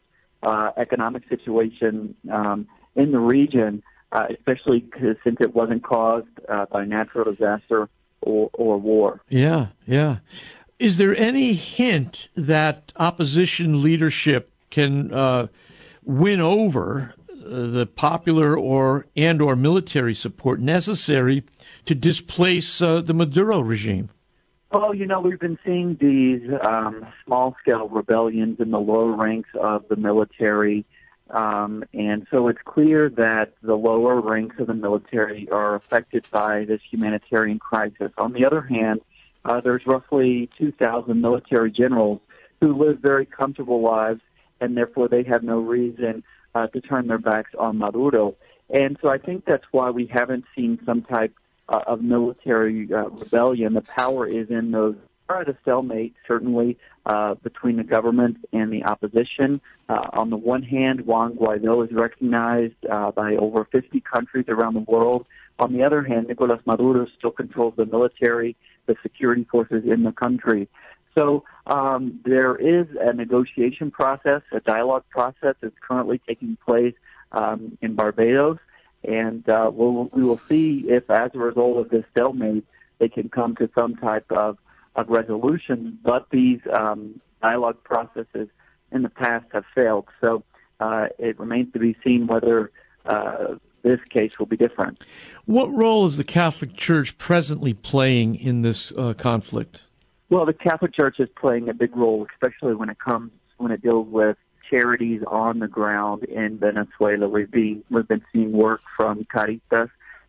economic situation in the region, especially since it wasn't caused by natural disaster or war. Yeah, yeah. Is there any hint that opposition leadership can win over the popular or military support necessary to displace the Maduro regime? Well, we've been seeing these small-scale rebellions in the lower ranks of the military, and so it's clear that the lower ranks of the military are affected by this humanitarian crisis. On the other hand, there's roughly 2,000 military generals who live very comfortable lives, and therefore they have no reason to turn their backs on Maduro. And so I think that's why we haven't seen some type of military rebellion. The power is in those. The stalemate, certainly, between the government and the opposition. On the one hand, Juan Guaido is recognized by over 50 countries around the world. On the other hand, Nicolas Maduro still controls the military, the security forces in the country. So there is a negotiation process, a dialogue process that's currently taking place in Barbados. And we will see if, as a result of this stalemate, they can come to some type of resolution. But these dialogue processes in the past have failed. So it remains to be seen whether this case will be different. What role is the Catholic Church presently playing in this conflict? Well, the Catholic Church is playing a big role, especially when it deals with charities on the ground in Venezuela. We've been seeing work from Caritas,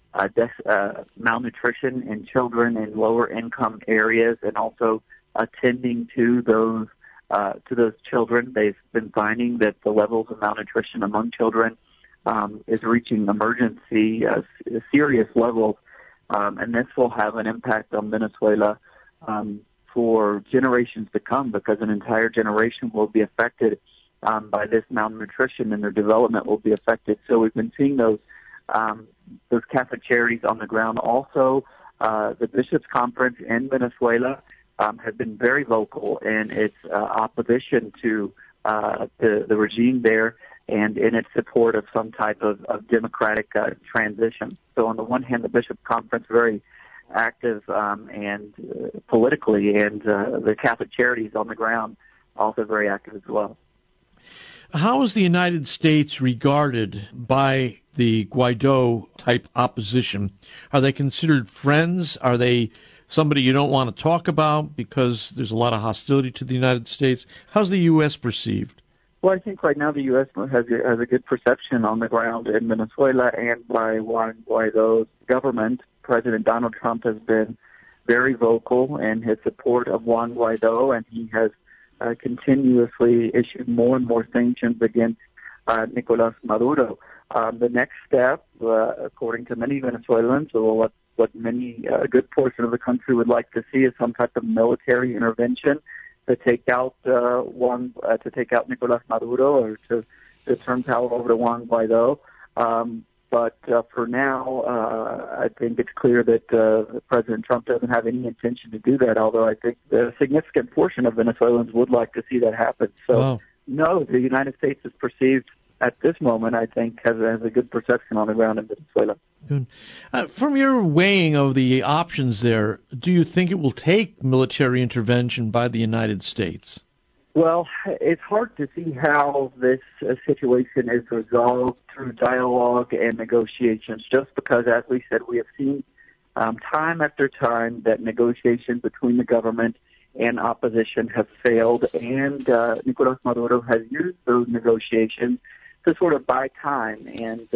malnutrition in children in lower income areas, and also attending to those children. They've been finding that the levels of malnutrition among children is reaching emergency, serious levels, and this will have an impact on Venezuela for generations to come, because an entire generation will be affected by this malnutrition, and their development will be affected. So we've been seeing those Catholic charities on the ground. Also, the Bishops' Conference in Venezuela has been very vocal in its opposition to the regime there, and in its support of some type of democratic transition. So on the one hand, the Bishops' Conference very active and politically, and the Catholic charities on the ground also very active as well. How is the United States regarded by the Guaido-type opposition? Are they considered friends? Are they somebody you don't want to talk about because there's a lot of hostility to the United States? How's the U.S. perceived? Well, I think right now the U.S. has a good perception on the ground in Venezuela and by Juan Guaido's government. President Donald Trump has been very vocal in his support of Juan Guaido, and he has continuously issued more and more sanctions against Nicolas Maduro. The next step, according to many Venezuelans, or what many, a good portion of the country would like to see, is some type of military intervention to take out Nicolas Maduro, or to turn power over to Juan Guaido. But for now, I think it's clear that President Trump doesn't have any intention to do that, although I think a significant portion of Venezuelans would like to see that happen. So, No, the United States is perceived at this moment, I think, has a good perception on the ground in Venezuela. Good. From your weighing of the options there, do you think it will take military intervention by the United States? Well, it's hard to see how this situation is resolved through dialogue and negotiations, just because, as we said, we have seen time after time that negotiations between the government and opposition have failed, and Nicolas Maduro has used those negotiations to sort of buy time and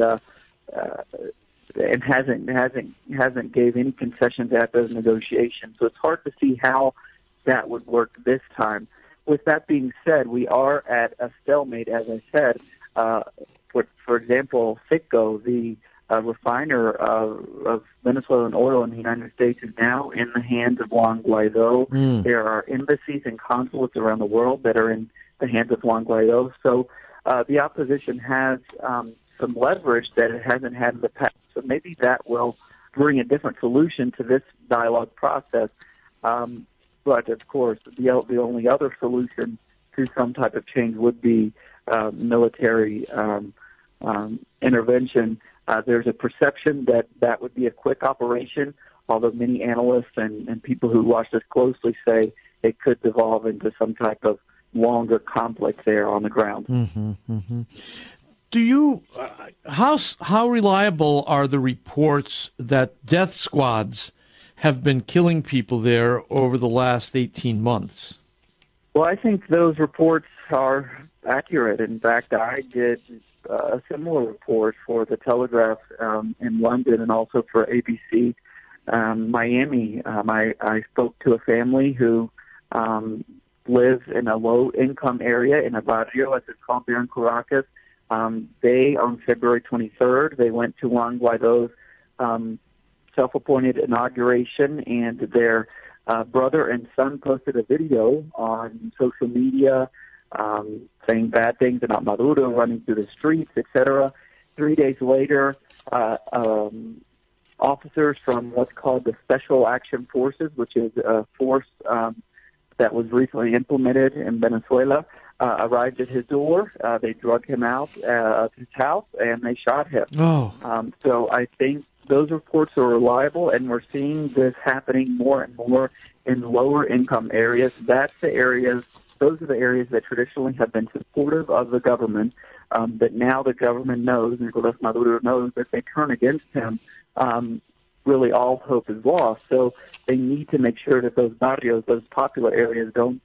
hasn't gave any concessions at those negotiations. So it's hard to see how that would work this time. With that being said, we are at a stalemate, as I said. For example, Citgo, the refiner of Venezuelan oil in the United States, is now in the hands of Juan Guaido. There are embassies and consulates around the world that are in the hands of Juan Guaido. So the opposition has some leverage that it hasn't had in the past. So maybe that will bring a different solution to this dialogue process. But, of course, the only other solution to some type of change would be military intervention. There's a perception that would be a quick operation, although many analysts and people who watch this closely say it could devolve into some type of longer conflict there on the ground. Mm-hmm, mm-hmm. Do you how reliable are the reports that death squads have been killing people there over the last 18 months? Well, I think those reports are accurate. In fact, I did a similar report for the Telegraph in London and also for ABC Miami. I spoke to a family who lives in a low-income area in a barrio, as it's called there in Caracas. They, on February 23rd, they went to Juan Guaido's self-appointed inauguration, and their brother and son posted a video on social media saying bad things about Maduro, running through the streets, etc. 3 days later, officers from what's called the Special Action Forces, which is a force that was recently implemented in Venezuela, arrived at his door. They drug him out of his house, and they shot him. Oh. So I think those reports are reliable, and we're seeing this happening more and more in lower-income areas. Those are the areas that traditionally have been supportive of the government, but now the government knows, Nicolás Maduro knows, that if they turn against him, really all hope is lost. So they need to make sure that those barrios, those popular areas, don't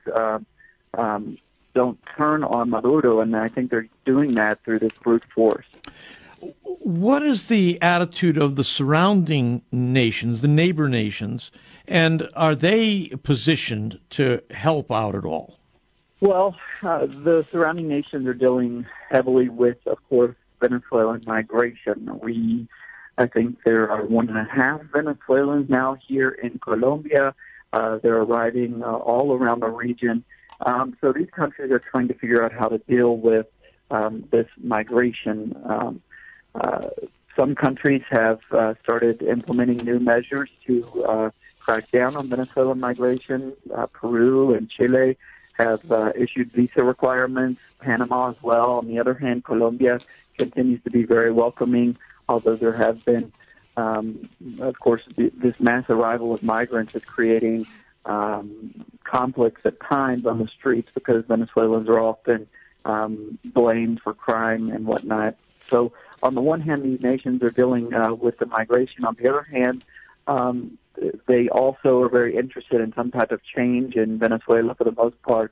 turn on Maduro, and I think they're doing that through this brute force. What is the attitude of the surrounding nations, the neighbor nations, and are they positioned to help out at all? Well, the surrounding nations are dealing heavily with, of course, Venezuelan migration. I think there are 1.5 Venezuelans now here in Colombia. They're arriving all around the region. So these countries are trying to figure out how to deal with this migration. Some countries have started implementing new measures to crack down on Venezuelan migration. Peru and Chile have issued visa requirements, Panama as well. On the other hand, Colombia continues to be very welcoming, although there have been, of course, this mass arrival of migrants is creating conflicts at times on the streets because Venezuelans are often blamed for crime and whatnot. So on the one hand, these nations are dealing with the migration. On the other hand, they also are very interested in some type of change in Venezuela for the most part.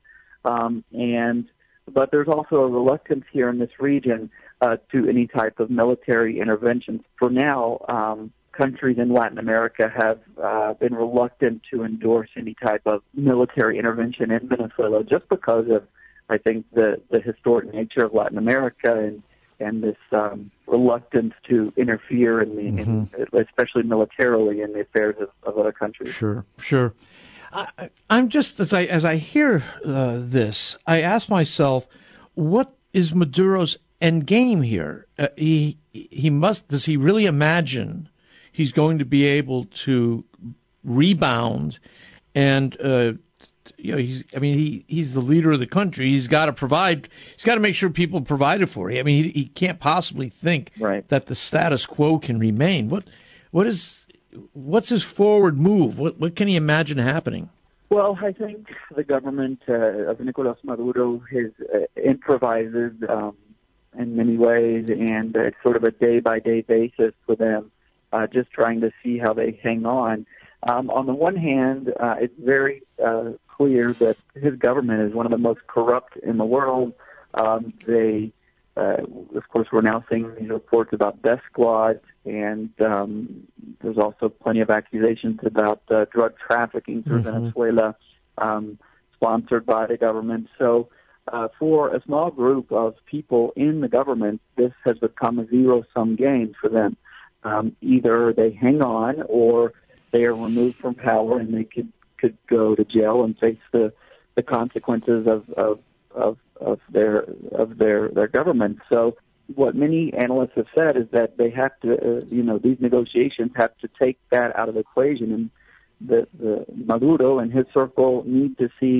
But there's also a reluctance here in this region to any type of military intervention. For now, countries in Latin America have been reluctant to endorse any type of military intervention in Venezuela just because of, I think, the historic nature of Latin America and this reluctance to interfere in especially militarily in the affairs of other countries. Sure. I'm just as I hear this, I ask myself, what is Maduro's end game here? Does he really imagine he's going to be able to rebound and he's the leader of the country. He's got to provide. He's got to make sure people are provided for. I mean, he can't possibly think that the status quo can remain. What's his forward move? What can he imagine happening? Well, I think the government of Nicolás Maduro improvises in many ways, and it's sort of a day-by-day basis for them, just trying to see how they hang on. On the one hand, it's very clear that his government is one of the most corrupt in the world. Of course, we're now seeing these reports about death squads, and there's also plenty of accusations about drug trafficking through Venezuela, sponsored by the government. So for a small group of people in the government, this has become a zero-sum game for them. Either they hang on or they are removed from power and they could go to jail and face the consequences of their government. So what many analysts have said is that they have to, these negotiations have to take that out of the equation, and the Maduro and his circle need to see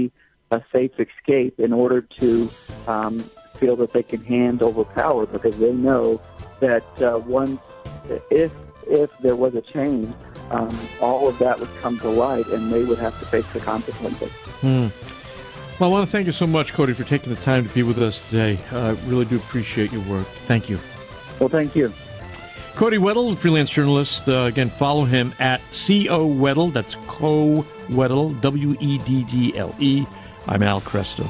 a safe escape in order to feel that they can hand over power, because they know that if there was a change, all of that would come to light, and they would have to face the consequences. Well, I want to thank you so much, Cody, for taking the time to be with us today. I really do appreciate your work. Thank you. Well, thank you. Cody Weddle, freelance journalist. Again, follow him at C.O. Weddle. That's Co Weddle, Weddle. I'm Al Kresta.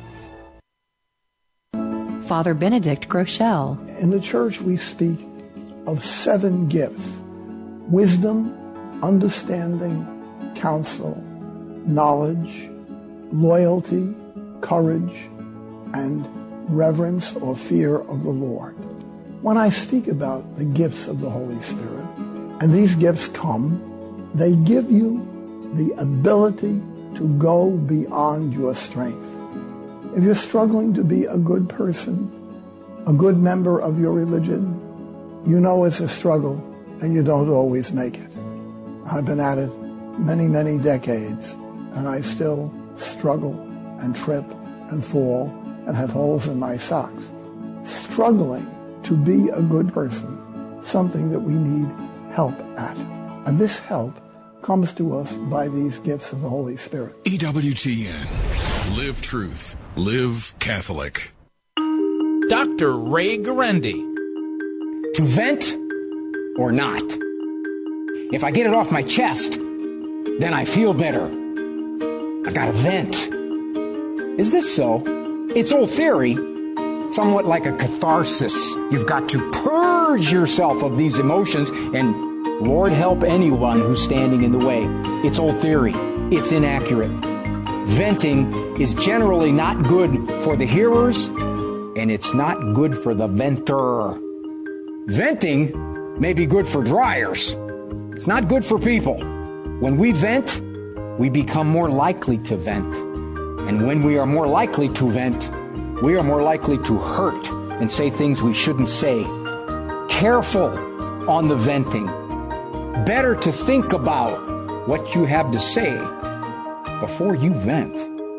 Father Benedict Groeschel. In the church, we speak of 7 gifts: wisdom, understanding, counsel, knowledge, loyalty, courage, and reverence or fear of the Lord. When I speak about the gifts of the Holy Spirit, and these gifts come, they give you the ability to go beyond your strength. If you're struggling to be a good person, a good member of your religion, you know it's a struggle and you don't always make it. I've been at it many, many decades, and I still struggle and trip and fall and have holes in my socks. Struggling to be a good person, something that we need help at. And this help comes to us by these gifts of the Holy Spirit. EWTN. Live truth. Live Catholic. Dr. Ray Guarendi. To vent or not? If I get it off my chest, then I feel better. I've got to vent. Is this so? It's old theory, somewhat like a catharsis. You've got to purge yourself of these emotions, and Lord help anyone who's standing in the way. It's old theory. It's inaccurate. Venting is generally not good for the hearers, and it's not good for the venter. Venting may be good for dryers. It's not good for people. When we vent, we become more likely to vent. And when we are more likely to vent, we are more likely to hurt and say things we shouldn't say. Careful on the venting. Better to think about what you have to say before you vent.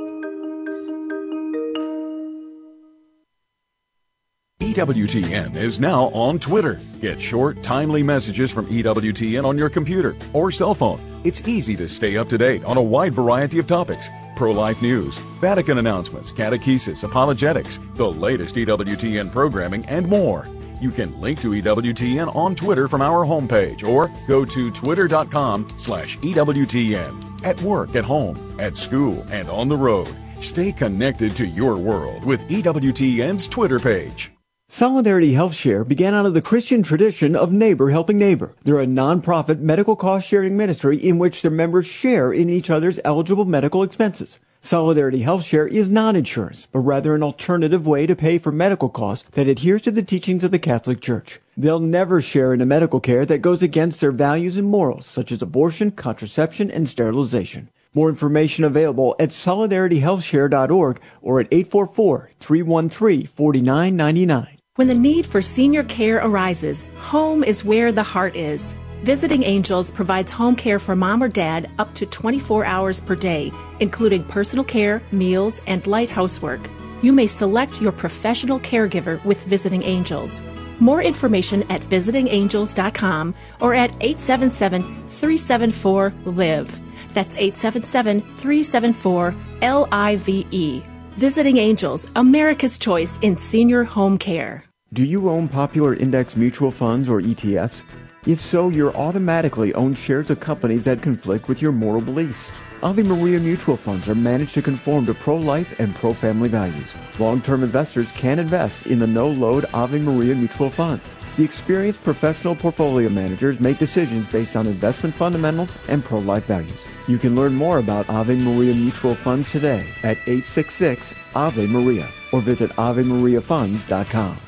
EWTN is now on Twitter. Get short, timely messages from EWTN on your computer or cell phone. It's easy to stay up to date on a wide variety of topics. Pro-life news, Vatican announcements, catechesis, apologetics, the latest EWTN programming, and more. You can link to EWTN on Twitter from our homepage or go to twitter.com/EWTN. At work, at home, at school, and on the road. Stay connected to your world with EWTN's Twitter page. Solidarity Health Share began out of the Christian tradition of neighbor helping neighbor. They're a nonprofit medical cost-sharing ministry in which their members share in each other's eligible medical expenses. Solidarity Health Share is not insurance, but rather an alternative way to pay for medical costs that adheres to the teachings of the Catholic Church. They'll never share in a medical care that goes against their values and morals, such as abortion, contraception, and sterilization. More information available at solidarityhealthshare.org or at 844-313-4999. When the need for senior care arises, home is where the heart is. Visiting Angels provides home care for mom or dad up to 24 hours per day, including personal care, meals, and light housework. You may select your professional caregiver with Visiting Angels. More information at visitingangels.com or at 877-374-LIVE. That's 877-374-LIVE. Visiting Angels, America's choice in senior home care. Do you own popular index mutual funds or ETFs? If so, you're automatically own shares of companies that conflict with your moral beliefs. Ave Maria mutual funds are managed to conform to pro-life and pro-family values. Long-term investors can invest in the no-load Ave Maria mutual funds. The experienced professional portfolio managers make decisions based on investment fundamentals and pro-life values. You can learn more about Ave Maria mutual funds today at 866-AVE-MARIA or visit AveMariaFunds.com.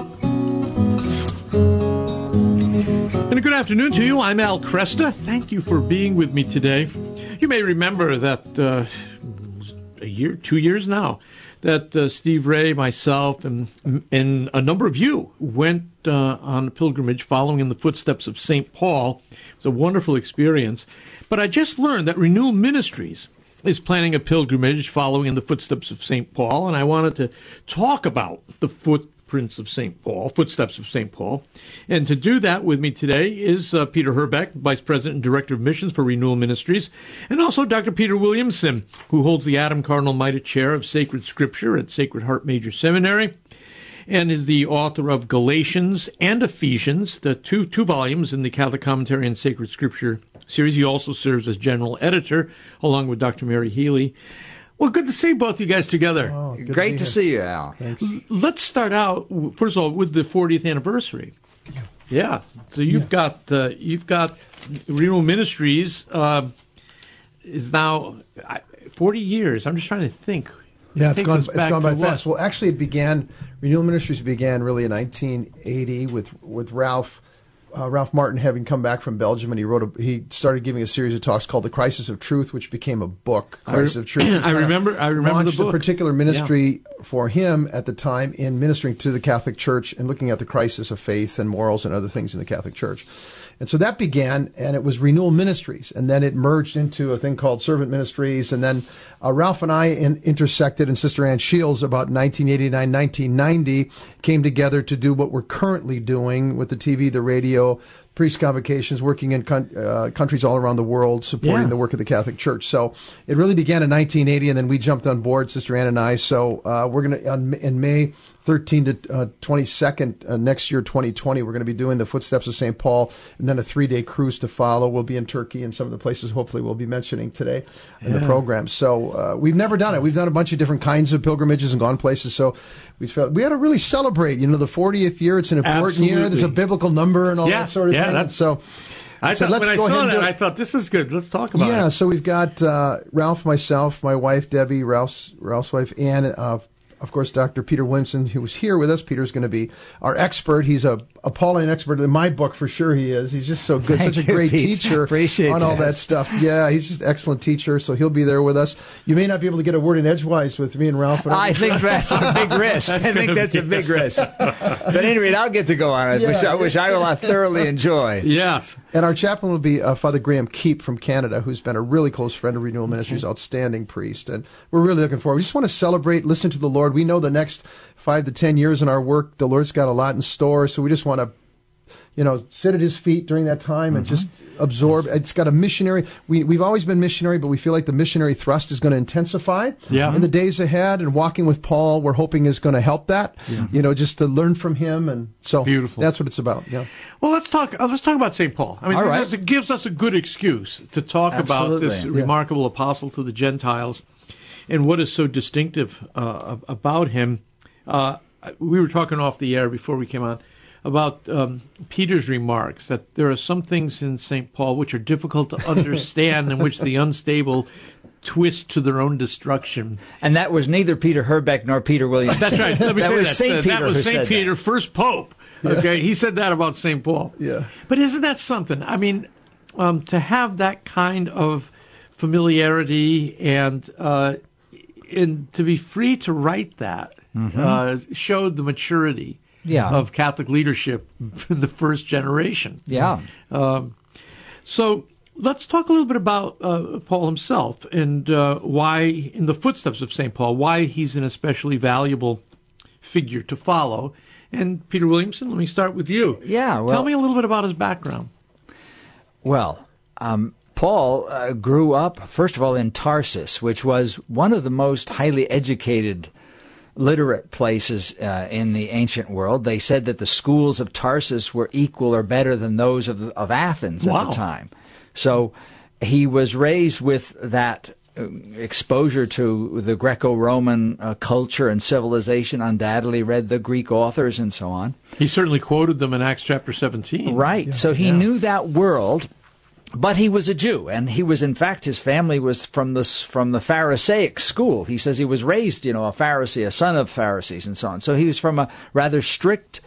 And a good afternoon to you. I'm Al Kresta. Thank you for being with me today. You may remember that a year, 2 years now, that Steve Ray, myself, and a number of you went on a pilgrimage following in the footsteps of St. Paul. It was a wonderful experience. But I just learned that Renewal Ministries is planning a pilgrimage following in the footsteps of St. Paul, and I wanted to talk about the footsteps of St. Paul. And to do that with me today is Peter Herbeck, Vice President and Director of Missions for Renewal Ministries, and also Dr. Peter Williamson, who holds the Adam Cardinal Mida Chair of Sacred Scripture at Sacred Heart Major Seminary, and is the author of Galatians and Ephesians, the two volumes in the Catholic Commentary and Sacred Scripture series. He also serves as general editor, along with Dr. Mary Healy. Well, good to see both you guys together. Oh, great to see you, Al. Thanks. Let's start out, first of all, with the 40th anniversary. Yeah. So you've got Renewal Ministries is now 40 years. I'm just trying to think. Yeah, it's gone by fast. Well, actually, Renewal Ministries began really in 1980 with Ralph Martin having come back from Belgium, and he started giving a series of talks called The Crisis of Truth, which became a book, Crisis of Truth. I remember launched the book. A particular ministry for him at the time in ministering to the Catholic Church and looking at the crisis of faith and morals and other things in the Catholic Church. And so that began, and it was Renewal Ministries, and then it merged into a thing called Servant Ministries, and then Ralph and I intersected, and Sister Ann Shields about 1989, 1990 came together to do what we're currently doing with the TV, the radio, priest convocations, working in countries all around the world, supporting the work of the Catholic Church. So it really began in 1980, and then we jumped on board, Sister Ann and I. So we're going to, in May 13 to 22nd next year, 2020, we're going to be doing the Footsteps of St. Paul, and then a 3-day cruise to follow. We'll be in Turkey and some of the places hopefully we'll be mentioning today in the program. So we've never done it. We've done a bunch of different kinds of pilgrimages and gone places. So we felt we had to really celebrate, the 40th year. It's an important year. There's a biblical number and all that sort of thing. So I thought this is good. Let's talk about it. Yeah, so we've got Ralph, myself, my wife, Debbie, Ralph's wife, Ann, of course, Dr. Peter Williamson, who was here with us. Peter's going to be our expert. He's a Pauline expert in my book, for sure he is. He's just so good, such a great teacher on all that stuff. Yeah, he's just an excellent teacher, so he'll be there with us. You may not be able to get a word in edgewise with me and Ralph. I think that's a big risk. I think that's a big risk. But anyway, I'll get to go on it, which I will thoroughly enjoy. Yes. And our chaplain will be Father Graham Keep from Canada, who's been a really close friend of Renewal Ministries, outstanding priest. And we're really looking forward. We just want to celebrate, listen to the Lord. We know the next 5 to 10 years in our work, the Lord's got a lot in store, so we just want to sit at his feet during that time and just absorb. It's got a missionary. We've always been missionary, but we feel like the missionary thrust is going to intensify in the days ahead. And walking with Paul, we're hoping is going to help that. Yeah. Just to learn from him, and so that's what it's about. Yeah. Well, let's talk about St. Paul. I mean, it gives us a good excuse to talk about this remarkable apostle to the Gentiles, and what is so distinctive about him. We were talking off the air before we came on about Peter's remarks that there are some things in St. Paul which are difficult to understand and which the unstable twist to their own destruction. And that was neither Peter Herbeck nor Peter Williamson. That's right. Let me say that. St. Peter that was St. Peter, first pope. Okay, he said that about St. Paul. Yeah. But isn't that something? I mean, to have that kind of familiarity and to be free to write that showed the maturity of Catholic leadership in the first generation. Yeah. So let's talk a little bit about Paul himself and why, in the footsteps of St. Paul, why he's an especially valuable figure to follow. And Peter Williamson, let me start with you. Yeah. Well, tell me a little bit about his background. Well, Paul grew up, first of all, in Tarsus, which was one of the most highly educated, literate places in the ancient world. They said that the schools of Tarsus were equal or better than those of Athens at the time. So he was raised with that exposure to the Greco-Roman culture and civilization, undoubtedly read the Greek authors and so on. He certainly quoted them in Acts chapter 17. Right. Yeah. So he knew that world. But he was a Jew, and he was, in fact, his family was from the Pharisaic school. He says he was raised, a Pharisee, a son of Pharisees, and so on. So he was from a rather strict,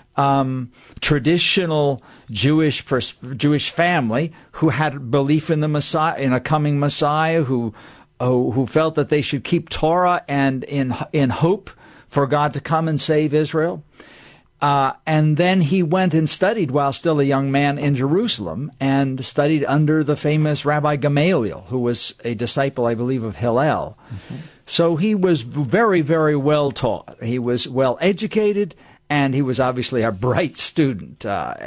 traditional Jewish family who had belief in the Messiah, in a coming Messiah, who felt that they should keep Torah and in hope for God to come and save Israel. And then he went and studied while still a young man in Jerusalem, and studied under the famous Rabbi Gamaliel, who was a disciple, I believe, of Hillel. Mm-hmm. So he was very, very well taught. He was well educated, and he was obviously a bright student.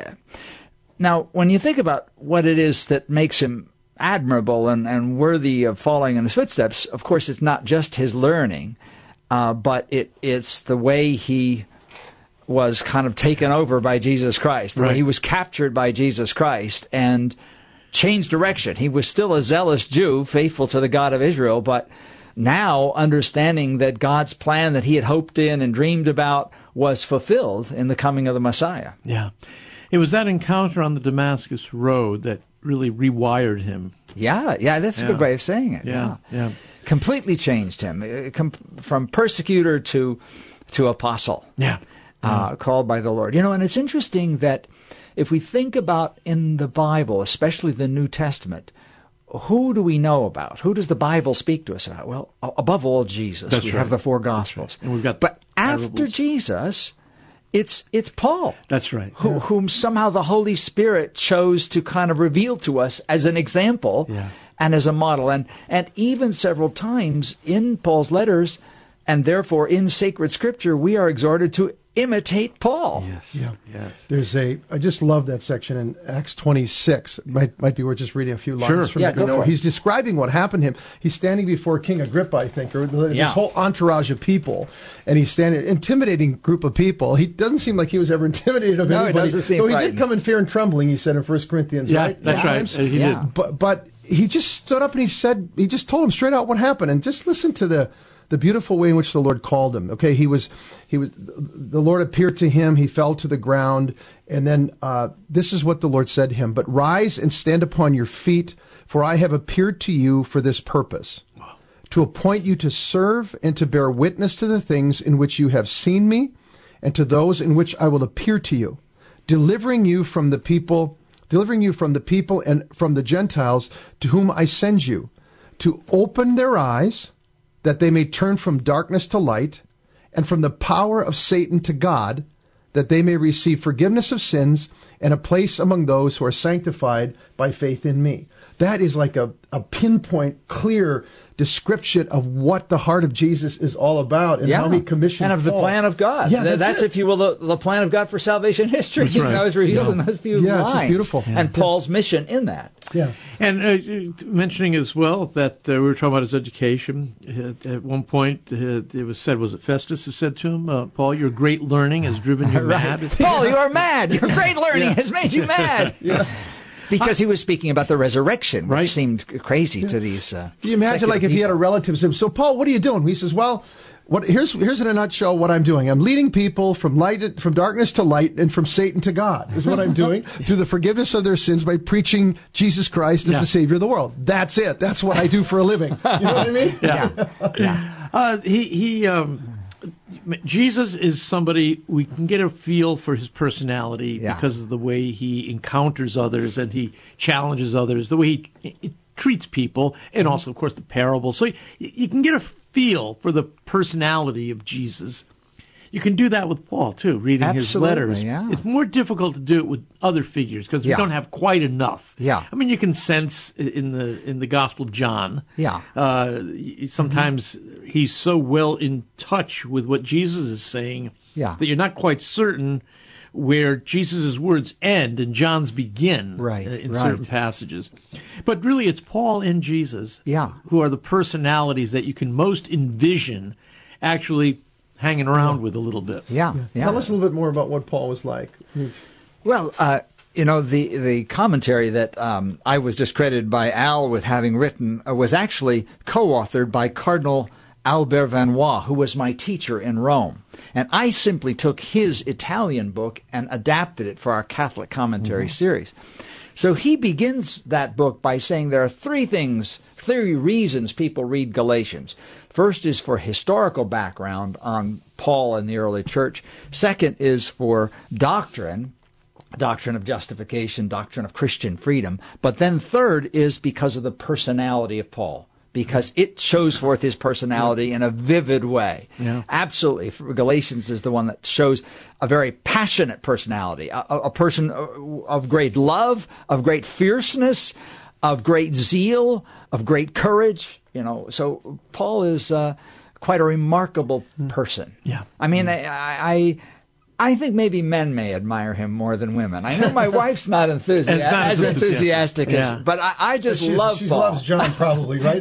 Now, when you think about what it is that makes him admirable and worthy of following in his footsteps, of course, it's not just his learning, but it's the way he was kind of taken over by Jesus Christ, the way he was captured by Jesus Christ and changed direction. He was still a zealous Jew, faithful to the God of Israel, but now understanding that God's plan that he had hoped in and dreamed about was fulfilled in the coming of the Messiah. Yeah. It was that encounter on the Damascus Road that really rewired him. Yeah, that's a good way of saying it. Yeah. Completely changed him, from persecutor to apostle. Yeah. Called by the Lord. And it's interesting that if we think about in the Bible, especially the New Testament, who do we know about? Who does the Bible speak to us about? Well, above all, Jesus. That's we right. have the four Gospels. And we've got but parables. After Jesus, it's Paul. That's right. Whom somehow the Holy Spirit chose to kind of reveal to us as an example and as a model. And even several times in Paul's letters, and therefore in sacred Scripture, we are exhorted to imitate Paul. Yes. Yeah. Yes. I just love that section in Acts 26. Might be worth just reading a few lines from it. Go for it. He's describing what happened to him. He's standing before King Agrippa, I think, or this whole entourage of people, and he's standing, intimidating group of people. He doesn't seem like he was ever intimidated of anybody. No, he doesn't seem he frightened. did come in fear and trembling, he said in 1 Corinthians, right? That's right. He did. But he just stood up and he just told him straight out what happened, and just listen to the beautiful way in which the Lord called him. Okay, the Lord appeared to him, he fell to the ground, and then this is what the Lord said to him: "But rise and stand upon your feet, for I have appeared to you for this purpose, to appoint you to serve and to bear witness to the things in which you have seen me, and to those in which I will appear to you, delivering you from the people and from the Gentiles to whom I send you, to open their eyes, that they may turn from darkness to light, and from the power of Satan to God, that they may receive forgiveness of sins and a place among those who are sanctified by faith in me." That is like a pinpoint, clear description of what the heart of Jesus is all about and how he commissioned and of Paul. The plan of God. Yeah, that's if you will, the plan of God for salvation history. That's right. That was revealed in those few lines. It's just beautiful. And Paul's mission in that. Yeah. And mentioning as well that we were talking about his education. At one point, it was said, was it Festus who said to him, "Paul, your great learning has driven you mad." Paul, you are mad. Your great learning has made you mad. Because he was speaking about the resurrection, which seemed crazy to these. Can you imagine, like, if he had a relative say, "So, Paul, what are you doing?" He says, "Well, here's in a nutshell what I'm doing. I'm leading people from darkness to light, and from Satan to God. Is what I'm doing through the forgiveness of their sins by preaching Jesus Christ as the Savior of the world. That's it. That's what I do for a living." You know what I mean? Jesus is somebody we can get a feel for his personality because of the way he encounters others and he challenges others, the way he treats people, and also, of course, the parables. So you can get a feel for the personality of Jesus. You can do that with Paul, too, reading his letters. Yeah. It's more difficult to do it with other figures because we don't have quite enough. Yeah. I mean, you can sense in the Gospel of John. Yeah. Sometimes he's so well in touch with what Jesus is saying that you're not quite certain where Jesus' words end and John's begin in certain passages. But really, it's Paul and Jesus who are the personalities that you can most envision actually hanging around with a little bit. Tell us a little bit more about what Paul was like. Well, the commentary that I was discredited by Al with having written was actually co-authored by Cardinal Albert Vanois, who was my teacher in Rome. And I simply took his Italian book and adapted it for our Catholic commentary series. So he begins that book by saying there are three reasons people read Galatians. First is for historical background on Paul and the early church. Second is for doctrine of justification, doctrine of Christian freedom. But then third is because of the personality of Paul. because it shows forth his personality in a vivid way. Yeah. Absolutely. Galatians is the one that shows a very passionate personality, a person of great love, of great fierceness, of great zeal, of great courage. So Paul is quite a remarkable person. Yeah. I mean, I think maybe men may admire him more than women. I know my wife's not as enthusiastic as, but I just love she Paul. loves John, probably, right?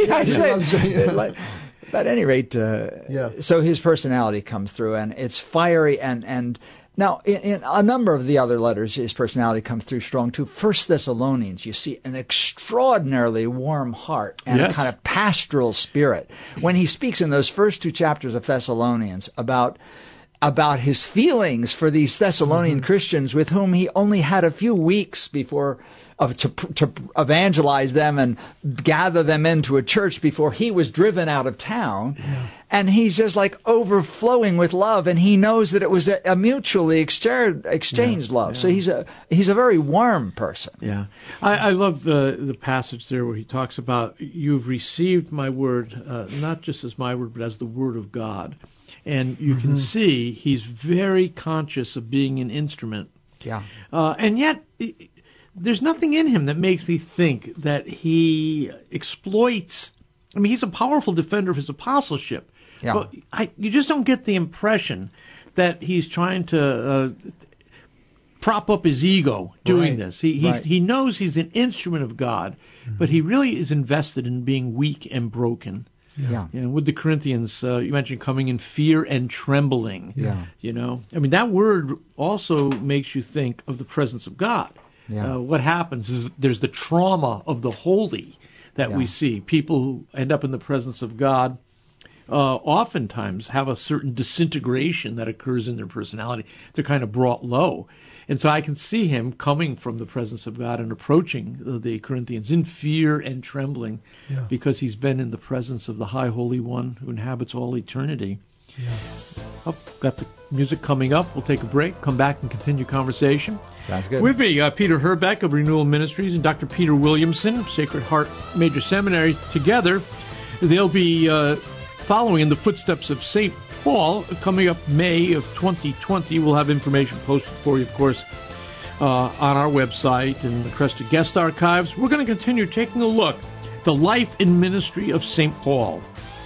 But at any rate, so his personality comes through, and it's fiery. And now, in a number of the other letters, his personality comes through strong too. 1 Thessalonians, you see an extraordinarily warm heart and a kind of pastoral spirit. When he speaks in those first 2 chapters of Thessalonians about his feelings for these Thessalonian Christians with whom he only had a few weeks before to evangelize them and gather them into a church before he was driven out of town. Yeah. And he's just like overflowing with love, and he knows that it was a mutually exchanged love. Yeah. So he's a very warm person. Yeah. I love the passage there where he talks about, you've received my word, not just as my word, but as the word of God. And you can see he's very conscious of being an instrument. Yeah. And yet, there's nothing in him that makes me think that he exploits. I mean, he's a powerful defender of his apostleship. Yeah. But you just don't get the impression that he's trying to prop up his ego doing this. He knows he's an instrument of God, but he really is invested in being weak and broken. Yeah. And with the Corinthians, you mentioned coming in fear and trembling. Yeah. I mean, that word also makes you think of the presence of God. Yeah. What happens is there's the trauma of the holy that we see. People who end up in the presence of God oftentimes have a certain disintegration that occurs in their personality. They're kind of brought low. And so I can see him coming from the presence of God and approaching the Corinthians in fear and trembling because he's been in the presence of the High Holy One who inhabits all eternity. Yeah. Got the music coming up. We'll take a break, come back and continue conversation. Sounds good. With me, Peter Herbeck of Renewal Ministries and Dr. Peter Williamson of Sacred Heart Major Seminary. Together, they'll be following in the footsteps of St. Paul coming up May of 2020. We'll have information posted for you, of course, on our website and the Cresta Guest Archives. We're going to continue taking a look at the life and ministry of St. Paul.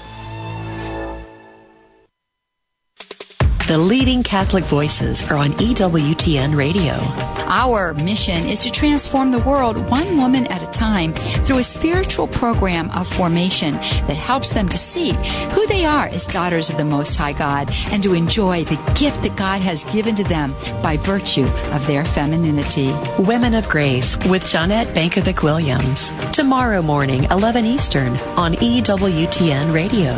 The leading Catholic voices are on EWTN Radio. Our mission is to transform the world one woman at a time through a spiritual program of formation that helps them to see who they are as daughters of the Most High God and to enjoy the gift that God has given to them by virtue of their femininity. Women of Grace with Jeanette Bankovic Williams. Tomorrow morning, 11 Eastern on EWTN Radio.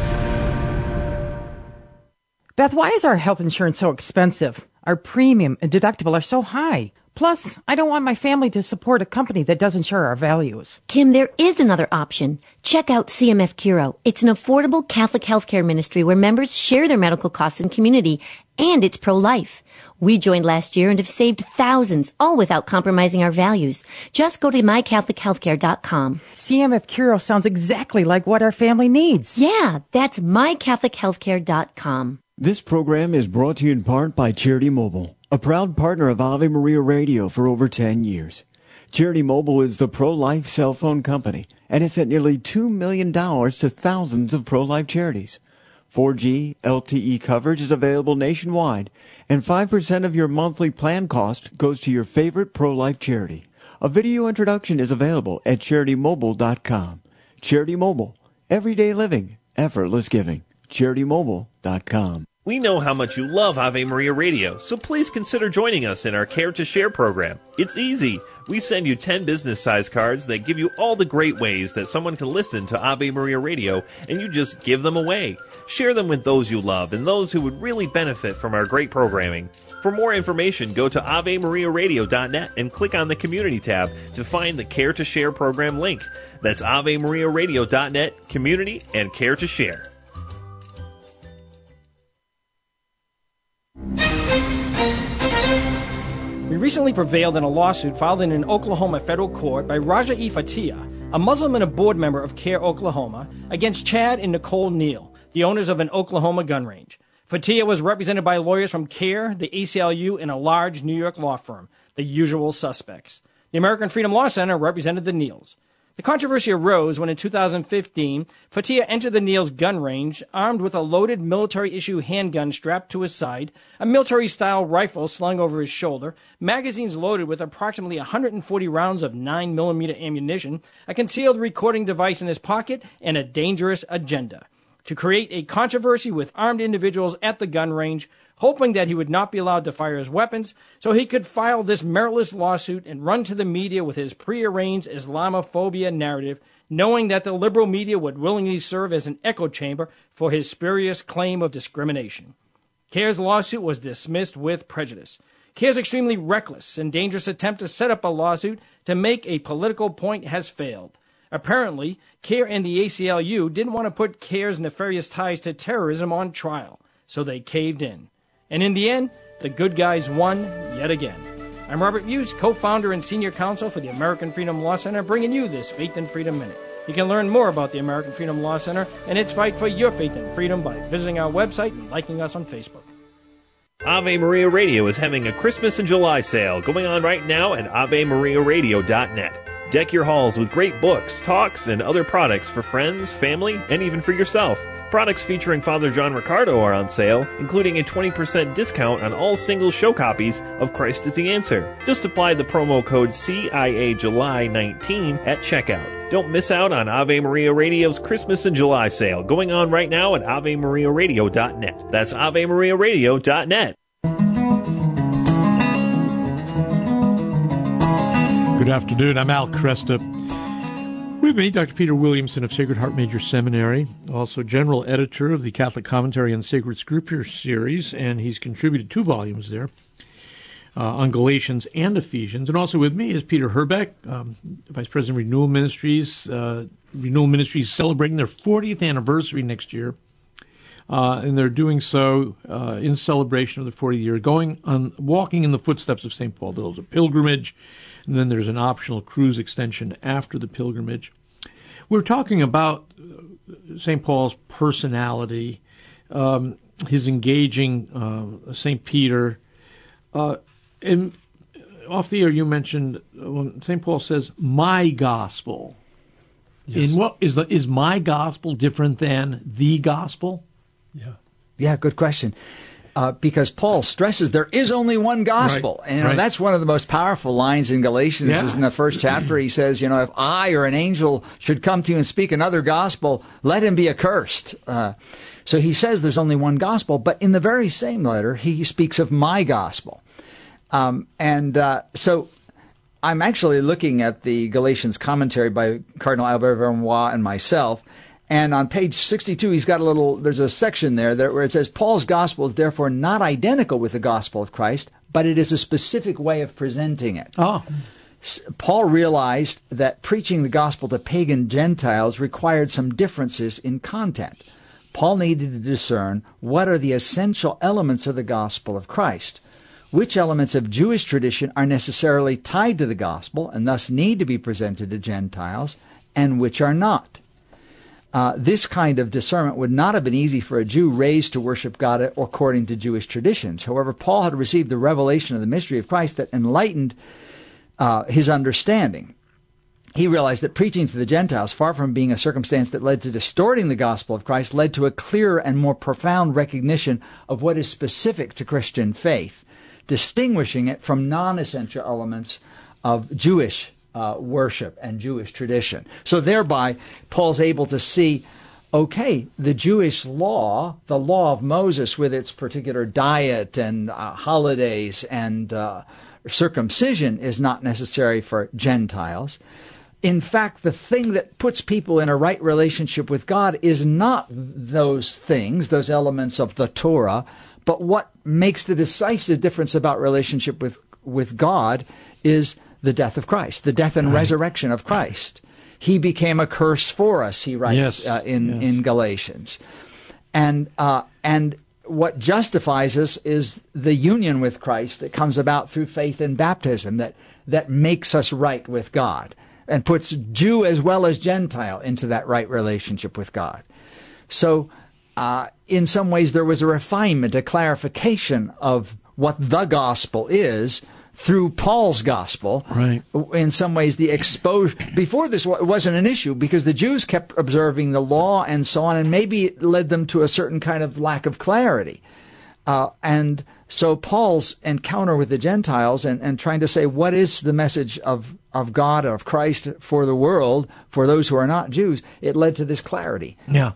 Beth, why is our health insurance so expensive? Our premium and deductible are so high. Plus, I don't want my family to support a company that doesn't share our values. Kim, there is another option. Check out CMF Curo. It's an affordable Catholic healthcare ministry where members share their medical costs in community, and it's pro-life. We joined last year and have saved thousands, all without compromising our values. Just go to mycatholichealthcare.com. CMF Curo sounds exactly like what our family needs. Yeah, that's mycatholichealthcare.com. This program is brought to you in part by Charity Mobile, a proud partner of Ave Maria Radio for over 10 years. Charity Mobile is the pro-life cell phone company and has sent nearly $2 million to thousands of pro-life charities. 4G LTE coverage is available nationwide, and 5% of your monthly plan cost goes to your favorite pro-life charity. A video introduction is available at CharityMobile.com. Charity Mobile, everyday living, effortless giving. CharityMobile.com. We know how much you love Ave Maria Radio, so please consider joining us in our Care to Share program. It's easy. We send you 10 business-size cards that give you all the great ways that someone can listen to Ave Maria Radio, and you just give them away. Share them with those you love and those who would really benefit from our great programming. For more information, go to AveMariaRadio.net and click on the Community tab to find the Care to Share program link. That's AveMariaRadio.net, Community, and Care to Share. We recently prevailed in a lawsuit filed in an Oklahoma federal court by Raja E. Fatia, a Muslim and a board member of CARE Oklahoma, against Chad and Nicole Neal, the owners of an Oklahoma gun range. Fatia was represented by lawyers from CARE, the ACLU, and a large New York law firm, the usual suspects. The American Freedom Law Center represented the Neals. The controversy arose when in 2015, Fatia entered the Neals gun range armed with a loaded military-issue handgun strapped to his side, a military-style rifle slung over his shoulder, magazines loaded with approximately 140 rounds of 9mm ammunition, a concealed recording device in his pocket, and a dangerous agenda to create a controversy with armed individuals at the gun range, hoping that he would not be allowed to fire his weapons so he could file this meritless lawsuit and run to the media with his prearranged Islamophobia narrative, knowing that the liberal media would willingly serve as an echo chamber for his spurious claim of discrimination. CARE's lawsuit was dismissed with prejudice. CARE's extremely reckless and dangerous attempt to set up a lawsuit to make a political point has failed. Apparently, CARE and the ACLU didn't want to put CARE's nefarious ties to terrorism on trial, so they caved in. And in the end, the good guys won yet again. I'm Robert Muse, co-founder and senior counsel for the American Freedom Law Center, bringing you this Faith and Freedom Minute. You can learn more about the American Freedom Law Center and its fight for your faith and freedom by visiting our website and liking us on Facebook. Ave Maria Radio is having a Christmas and July sale going on right now at AveMariaRadio.net. Deck your halls with great books, talks, and other products for friends, family, and even for yourself. Products featuring Father John Riccardo are on sale, including a 20% discount on all single show copies of Christ is the Answer. Just apply the promo code CIAJuly19 at checkout. Don't miss out on Ave Maria Radio's Christmas and July sale going on right now at AveMariaRadio.net. That's AveMariaRadio.net. Good afternoon. I'm Al Cresta. With me, Dr. Peter Williamson of Sacred Heart Major Seminary, also general editor of the Catholic Commentary on Sacred Scripture series, and he's contributed 2 volumes there on Galatians and Ephesians. And also with me is Peter Herbeck, Vice President of Renewal Ministries. Renewal Ministries celebrating their 40th anniversary next year, and they're doing so in celebration of the 40th year, walking in the footsteps of St. Paul. There's a pilgrimage, and then there's an optional cruise extension after the pilgrimage. We're talking about St. Paul's personality, his engaging St. Peter. And off the air, you mentioned when St. Paul says, "My gospel." Yes. In what is my gospel different than the gospel? Yeah, good question. Because Paul stresses there is only one gospel. Right. And that's one of the most powerful lines in Galatians. Is in the first chapter. He says, if I or an angel should come to you and speak another gospel, let him be accursed. So he says there's only one gospel. But in the very same letter, he speaks of my gospel. So I'm actually looking at the Galatians commentary by Cardinal Albert Vernois and myself. And on page 62, he's got there's a section there where it says, Paul's gospel is therefore not identical with the gospel of Christ, but it is a specific way of presenting it. Oh. Paul realized that preaching the gospel to pagan Gentiles required some differences in content. Paul needed to discern what are the essential elements of the gospel of Christ. Which elements of Jewish tradition are necessarily tied to the gospel and thus need to be presented to Gentiles, and which are not. This kind of discernment would not have been easy for a Jew raised to worship God according to Jewish traditions. However, Paul had received the revelation of the mystery of Christ that enlightened his understanding. He realized that preaching to the Gentiles, far from being a circumstance that led to distorting the gospel of Christ, led to a clearer and more profound recognition of what is specific to Christian faith, distinguishing it from non-essential elements of Jewish worship and Jewish tradition. So thereby, Paul's able to see, okay, the Jewish law, the law of Moses with its particular diet and holidays and circumcision is not necessary for Gentiles. In fact, the thing that puts people in a right relationship with God is not those things, those elements of the Torah, but what makes the decisive difference about relationship with God is the death of Christ, the death and resurrection of Christ. He became a curse for us, he writes in Galatians. And what justifies us is the union with Christ that comes about through faith in baptism, that makes us right with God. and puts Jew as well as Gentile into that right relationship with God. So, in some ways, there was a refinement, a clarification of what the gospel is through Paul's gospel. Right. In some ways, the exposure, before this wasn't an issue because the Jews kept observing the law and so on, and maybe it led them to a certain kind of lack of clarity. And so Paul's encounter with the Gentiles and trying to say, what is the message of God, of Christ for the world, for those who are not Jews, it led to this clarity. Yeah.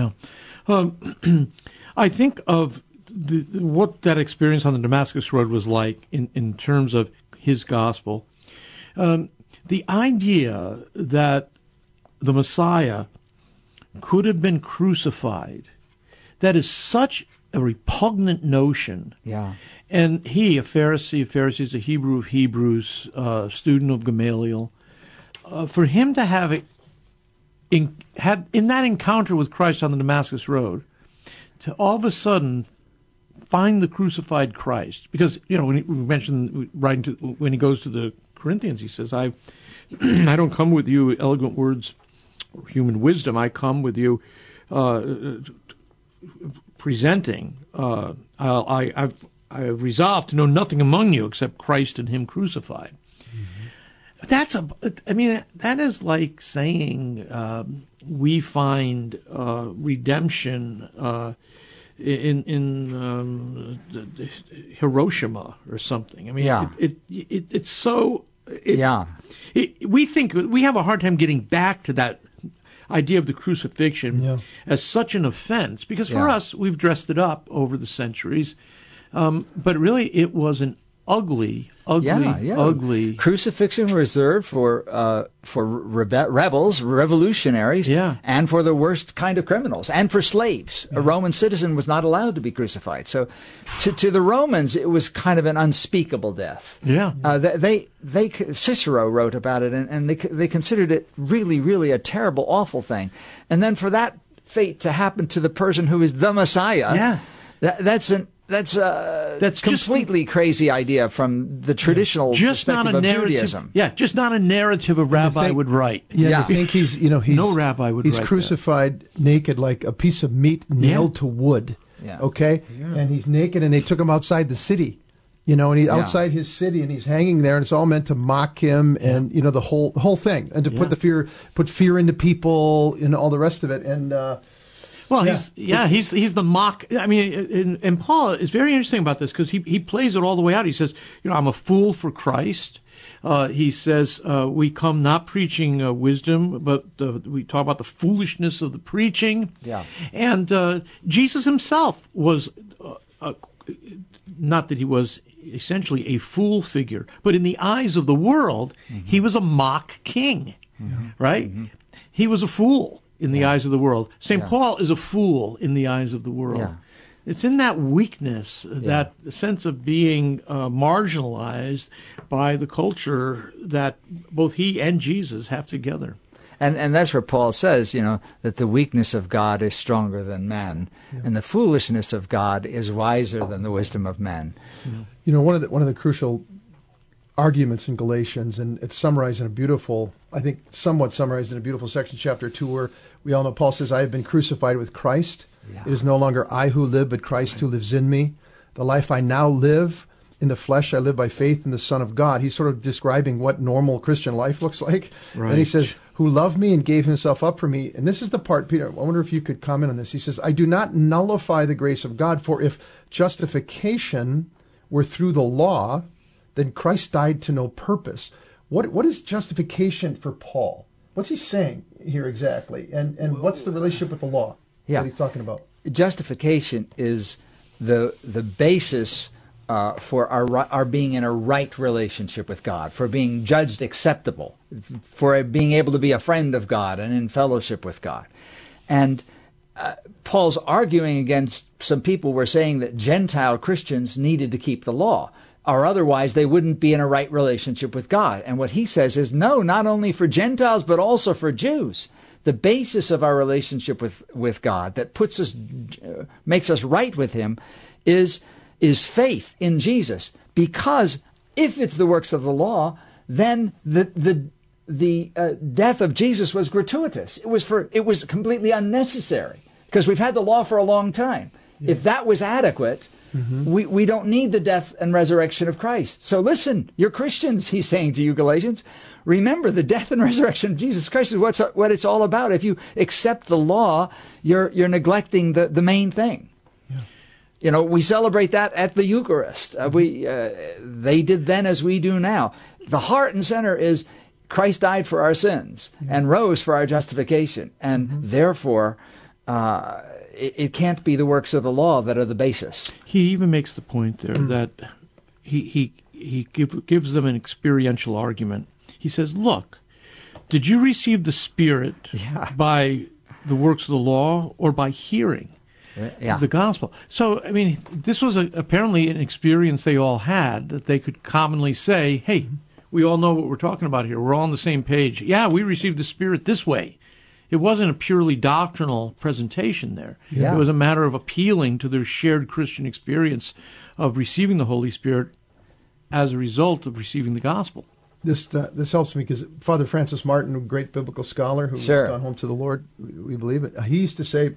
I think of what that experience on the Damascus Road was like in terms of his gospel. The idea that the Messiah could have been crucified, that is such a repugnant notion. Yeah. And he, a Pharisee of Pharisees, a Hebrew of Hebrews, student of Gamaliel, for him to have in that encounter with Christ on the Damascus Road, to all of a sudden find the crucified Christ. Because, when we mentioned when he goes to the Corinthians, he says, I don't come with you elegant words or human wisdom. I come with you presenting, I have resolved to know nothing among you except Christ and Him crucified. Mm-hmm. That is like saying we find redemption in Hiroshima or something. It's so. We think we have a hard time getting back to that idea of the crucifixion as such an offense, because for us, we've dressed it up over the centuries, but really it was an ugly crucifixion reserved for rebels, revolutionaries, and for the worst kind of criminals, and for slaves. A Roman citizen was not allowed to be crucified. So, to the Romans, it was kind of an unspeakable death. Cicero wrote about it, and they considered it really, really a terrible, awful thing. And then for that fate to happen to the person who is the Messiah, that's completely crazy idea from the traditional perspective of Judaism. Just not a narrative a rabbi would write. I think he's no rabbi would write he's crucified naked like a piece of meat nailed to wood. Okay? And he's naked, and they took him outside the city. And he's outside his city, and he's hanging there, and it's all meant to mock him, and the whole thing, and to put fear into people, and all the rest of it, and. He's the mock. And Paul is very interesting about this because he plays it all the way out. He says, I'm a fool for Christ. He says, we come not preaching wisdom, but we talk about the foolishness of the preaching. And Jesus himself was, not that he was essentially a fool figure, but in the eyes of the world, he was a mock king, right? He was a fool in the eyes of the world. St. Paul is a fool in the eyes of the world. It's in that weakness, that sense of being marginalized by the culture that both he and Jesus have together. And that's where Paul says, that the weakness of God is stronger than man, and the foolishness of God is wiser than the wisdom of man. One of the crucial arguments in Galatians, and it's summarized in a beautiful, somewhat summarized in a beautiful section, chapter 2, where we all know Paul says, I have been crucified with Christ. It is no longer I who live, but Christ who lives in me. The life I now live in the flesh, I live by faith in the Son of God. He's sort of describing what normal Christian life looks like. And he says, who loved me and gave himself up for me. And this is the part, Peter, I wonder if you could comment on this. He says, I do not nullify the grace of God, for if justification were through the law, then Christ died to no purpose. What is justification for Paul? What's he saying here exactly? And what's the relationship with the law that he's talking about? Justification is the basis for our being in a right relationship with God, for being judged acceptable, for being able to be a friend of God and in fellowship with God. And Paul's arguing against some people who were saying that Gentile Christians needed to keep the law, or otherwise they wouldn't be in a right relationship with God. And what he says is, no, not only for Gentiles, but also for Jews. The basis of our relationship with God that makes us right with Him is faith in Jesus. Because if it's the works of the law, then the the death of Jesus was gratuitous. It was completely unnecessary because we've had the law for a long time. Yeah. If that was adequate, we don't need the death and resurrection of Christ. So listen, you're Christians, he's saying to you Galatians. Remember, the death and resurrection of Jesus Christ is what it's all about. If you accept the law, you're neglecting the main thing. Yeah. We celebrate that at the Eucharist. They did then as we do now. The heart and center is Christ died for our sins and rose for our justification, and therefore it can't be the works of the law that are the basis. He even makes the point there that he gives them an experiential argument. He says, look, did you receive the Spirit by the works of the law or by hearing the gospel? So, I mean, this was apparently an experience they all had, that they could commonly say, hey, we all know what we're talking about here. We're all on the same page. Yeah, we received the Spirit this way. It wasn't a purely doctrinal presentation there. Yeah. It was a matter of appealing to their shared Christian experience of receiving the Holy Spirit as a result of receiving the gospel. This helps me because Father Francis Martin, a great biblical scholar who has gone home to the Lord, we believe it, he used to say,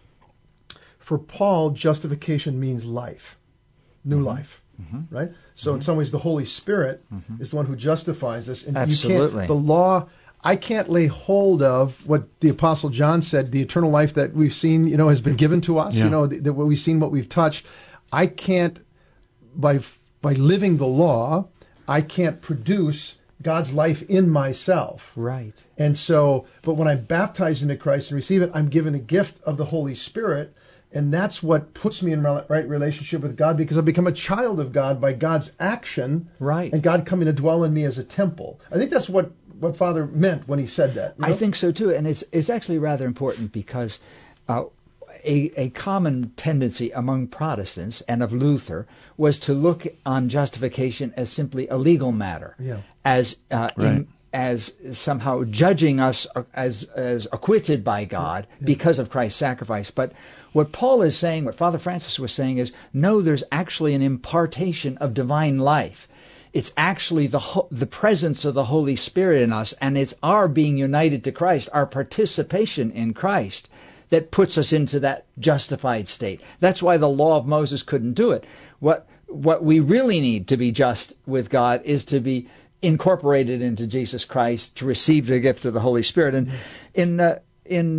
for Paul, justification means life, new life, right? So in some ways, the Holy Spirit is the one who justifies us. And absolutely. The law, I can't lay hold of what the Apostle John said, the eternal life that we've seen, has been given to us, that we've seen, what we've touched. I can't, by living the law, I can't produce God's life in myself. Right. And so, but when I'm baptized into Christ and receive it, I'm given a gift of the Holy Spirit, and that's what puts me in right relationship with God, because I become a child of God by God's action. Right. And God coming to dwell in me as a temple. I think that's what Father meant when he said that. I think so too, and it's actually rather important because a common tendency among Protestants and of Luther was to look on justification as simply a legal matter, as somehow judging us as acquitted by God because of Christ's sacrifice. But what Paul is saying, what Father Francis was saying is, no, there's actually an impartation of divine life. It's actually the presence of the Holy Spirit in us, and it's our being united to Christ, our participation in Christ, that puts us into that justified state. That's why the law of Moses couldn't do it. What we really need to be just with God is to be incorporated into Jesus Christ, to receive the gift of the Holy Spirit. And in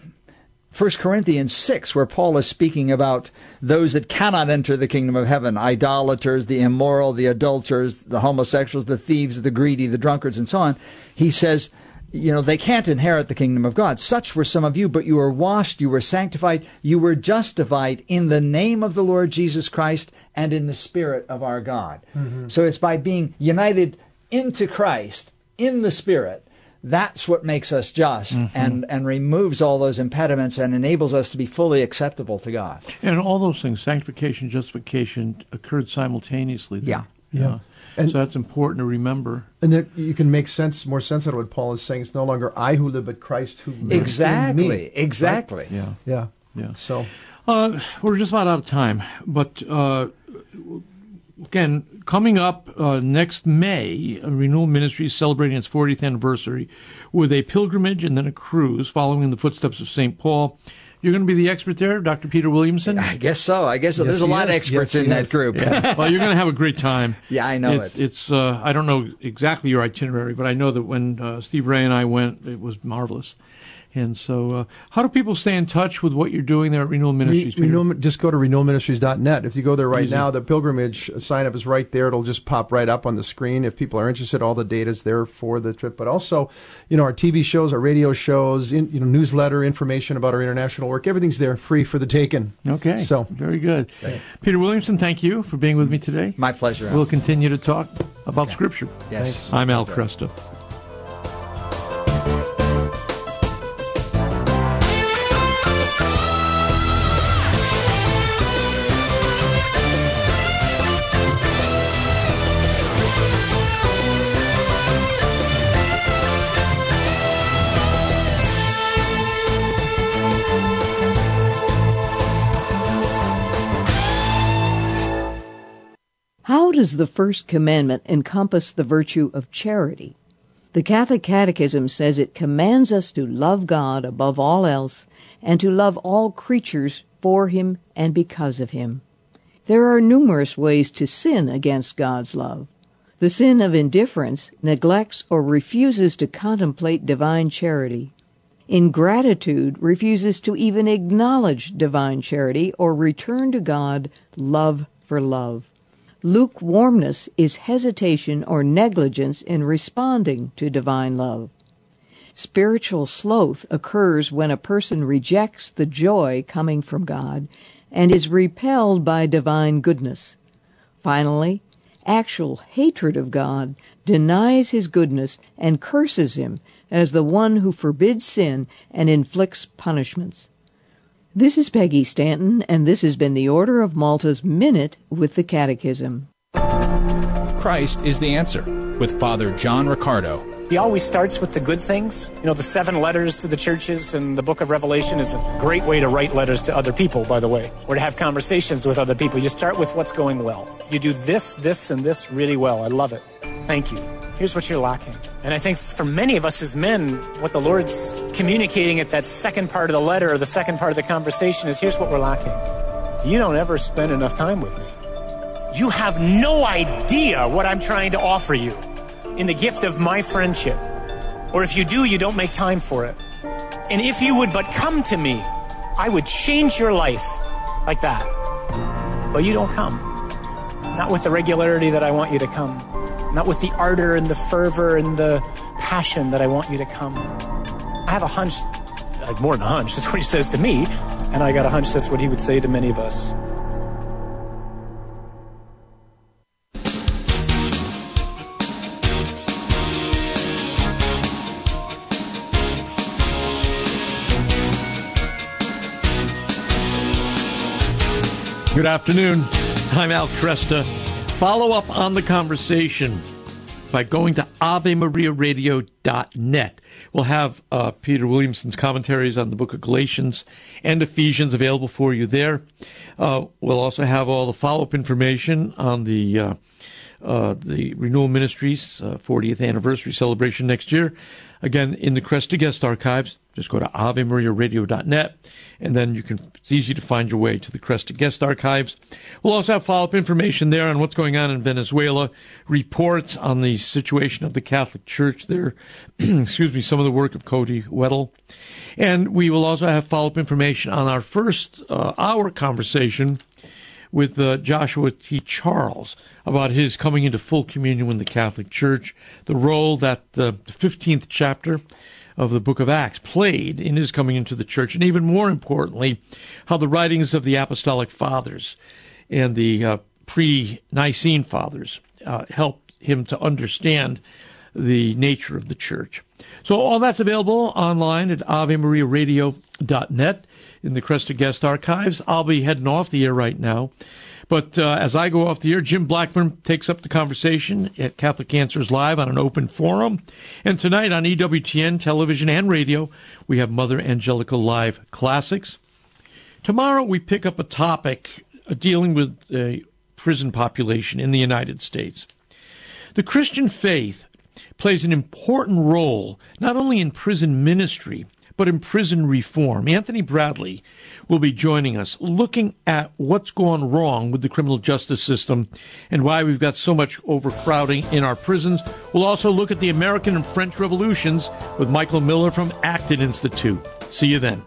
1 Corinthians 6, where Paul is speaking about those that cannot enter the kingdom of heaven, idolaters, the immoral, the adulterers, the homosexuals, the thieves, the greedy, the drunkards, and so on, he says, they can't inherit the kingdom of God. Such were some of you, but you were washed, you were sanctified, you were justified in the name of the Lord Jesus Christ and in the Spirit of our God. So it's by being united into Christ, in the Spirit, that's what makes us just and removes all those impediments and enables us to be fully acceptable to God. And all those things, sanctification, justification, occurred simultaneously there. Yeah. And so that's important to remember. And then you can make more sense out of what Paul is saying. It's no longer I who live, but Christ who lives in me. Exactly. Right? Yeah. So we're just about out of time. But again, coming up next May, Renewal Ministry is celebrating its 40th anniversary with a pilgrimage and then a cruise following in the footsteps of St. Paul. You're going to be the expert there, Dr. Peter Williamson? I guess so. There's a lot of experts in that group. Yeah. Well, you're going to have a great time. Yeah, I know It's I don't know exactly your itinerary, but I know that when Steve Ray and I went, it was marvelous. And so how do people stay in touch with what you're doing there at Renewal Ministries? Just go to renewalministries.net. If you go there right now, the pilgrimage sign-up is right there. It'll just pop right up on the screen. If people are interested, all the data is there for the trip. But also, our TV shows, our radio shows, newsletter, information about our international work, everything's there free for the taking. Okay. So very good. Peter Williamson, thank you for being with me today. My pleasure. We'll continue to talk about Scripture. Yes. Thanks. I'm Al Kresta. How does the first commandment encompass the virtue of charity? The Catholic Catechism says it commands us to love God above all else and to love all creatures for Him and because of Him. There are numerous ways to sin against God's love. The sin of indifference neglects or refuses to contemplate divine charity. Ingratitude refuses to even acknowledge divine charity or return to God love for love. Lukewarmness is hesitation or negligence in responding to divine love. Spiritual sloth occurs when a person rejects the joy coming from God and is repelled by divine goodness. Finally, actual hatred of God denies His goodness and curses Him as the one who forbids sin and inflicts punishments. This is Peggy Stanton, and this has been the Order of Malta's Minute with the Catechism. Christ is the answer with Father John Riccardo. He always starts with the good things. You know, the 7 letters to the churches and the book of Revelation is a great way to write letters to other people, by the way, or to have conversations with other people. You start with what's going well. You do this, this, and this really well. I love it. Thank you. Here's what you're lacking. And I think for many of us as men, what the Lord's communicating at that second part of the letter or the second part of the conversation is, here's what we're lacking. You don't ever spend enough time with me. You have no idea what I'm trying to offer you in the gift of my friendship. Or if you do, you don't make time for it. And if you would but come to me, I would change your life like that. But you don't come. Not with the regularity that I want you to come. Not with the ardor and the fervor and the passion that I want you to come. I have a hunch, like more than a hunch, that's what he says to me, and I got a hunch that's what he would say to many of us. Good afternoon. I'm Al Cresta. Follow up on the conversation by going to AveMariaRadio.net. We'll have Peter Williamson's commentaries on the book of Galatians and Ephesians available for you there. We'll also have all the follow-up information on the Renewal Ministries 40th anniversary celebration next year. Again, in the Cresta Guest Archives. Just go to AveMariaRadio.net, and then it's easy to find your way to the Cresta Guest Archives. We'll also have follow-up information there on what's going on in Venezuela, reports on the situation of the Catholic Church there, some of the work of Cody Weddle. And we will also have follow-up information on our first hour conversation with Joshua T. Charles about his coming into full communion with the Catholic Church, the role that the 15th chapter of the book of Acts played in his coming into the church, and even more importantly, how the writings of the Apostolic Fathers and the pre-Nicene Fathers helped him to understand the nature of the church. So all that's available online at AveMariaRadio.net in the Cresta Guest Archives. I'll be heading off the air right now. But as I go off the air, Jim Blackman takes up the conversation at Catholic Answers Live on an open forum. And tonight on EWTN television and radio, we have Mother Angelica Live Classics. Tomorrow we pick up a topic dealing with the prison population in the United States. The Christian faith plays an important role not only in prison ministry, but in prison reform. Anthony Bradley will be joining us, looking at what's gone wrong with the criminal justice system and why we've got so much overcrowding in our prisons. We'll also look at the American and French revolutions with Michael Miller from Acton Institute. See you then.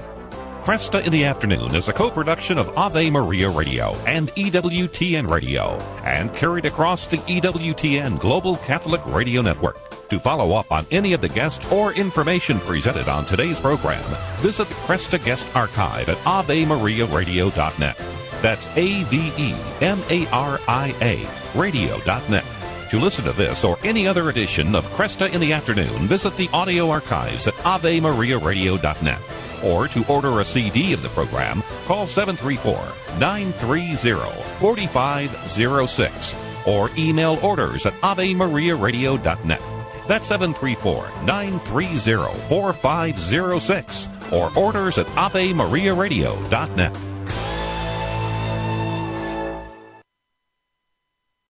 Cresta in the Afternoon is a co-production of Ave Maria Radio and EWTN Radio and carried across the EWTN Global Catholic Radio Network. To follow up on any of the guests or information presented on today's program, visit the Cresta Guest Archive at AveMariaRadio.net. That's AveMaria Radio.net. To listen to this or any other edition of Cresta in the Afternoon, visit the audio archives at AveMariaRadio.net. Or to order a CD of the program, call 734-930-4506 or email orders at AveMariaRadio.net. That's 734-930-4506 or orders at AveMariaRadio.net.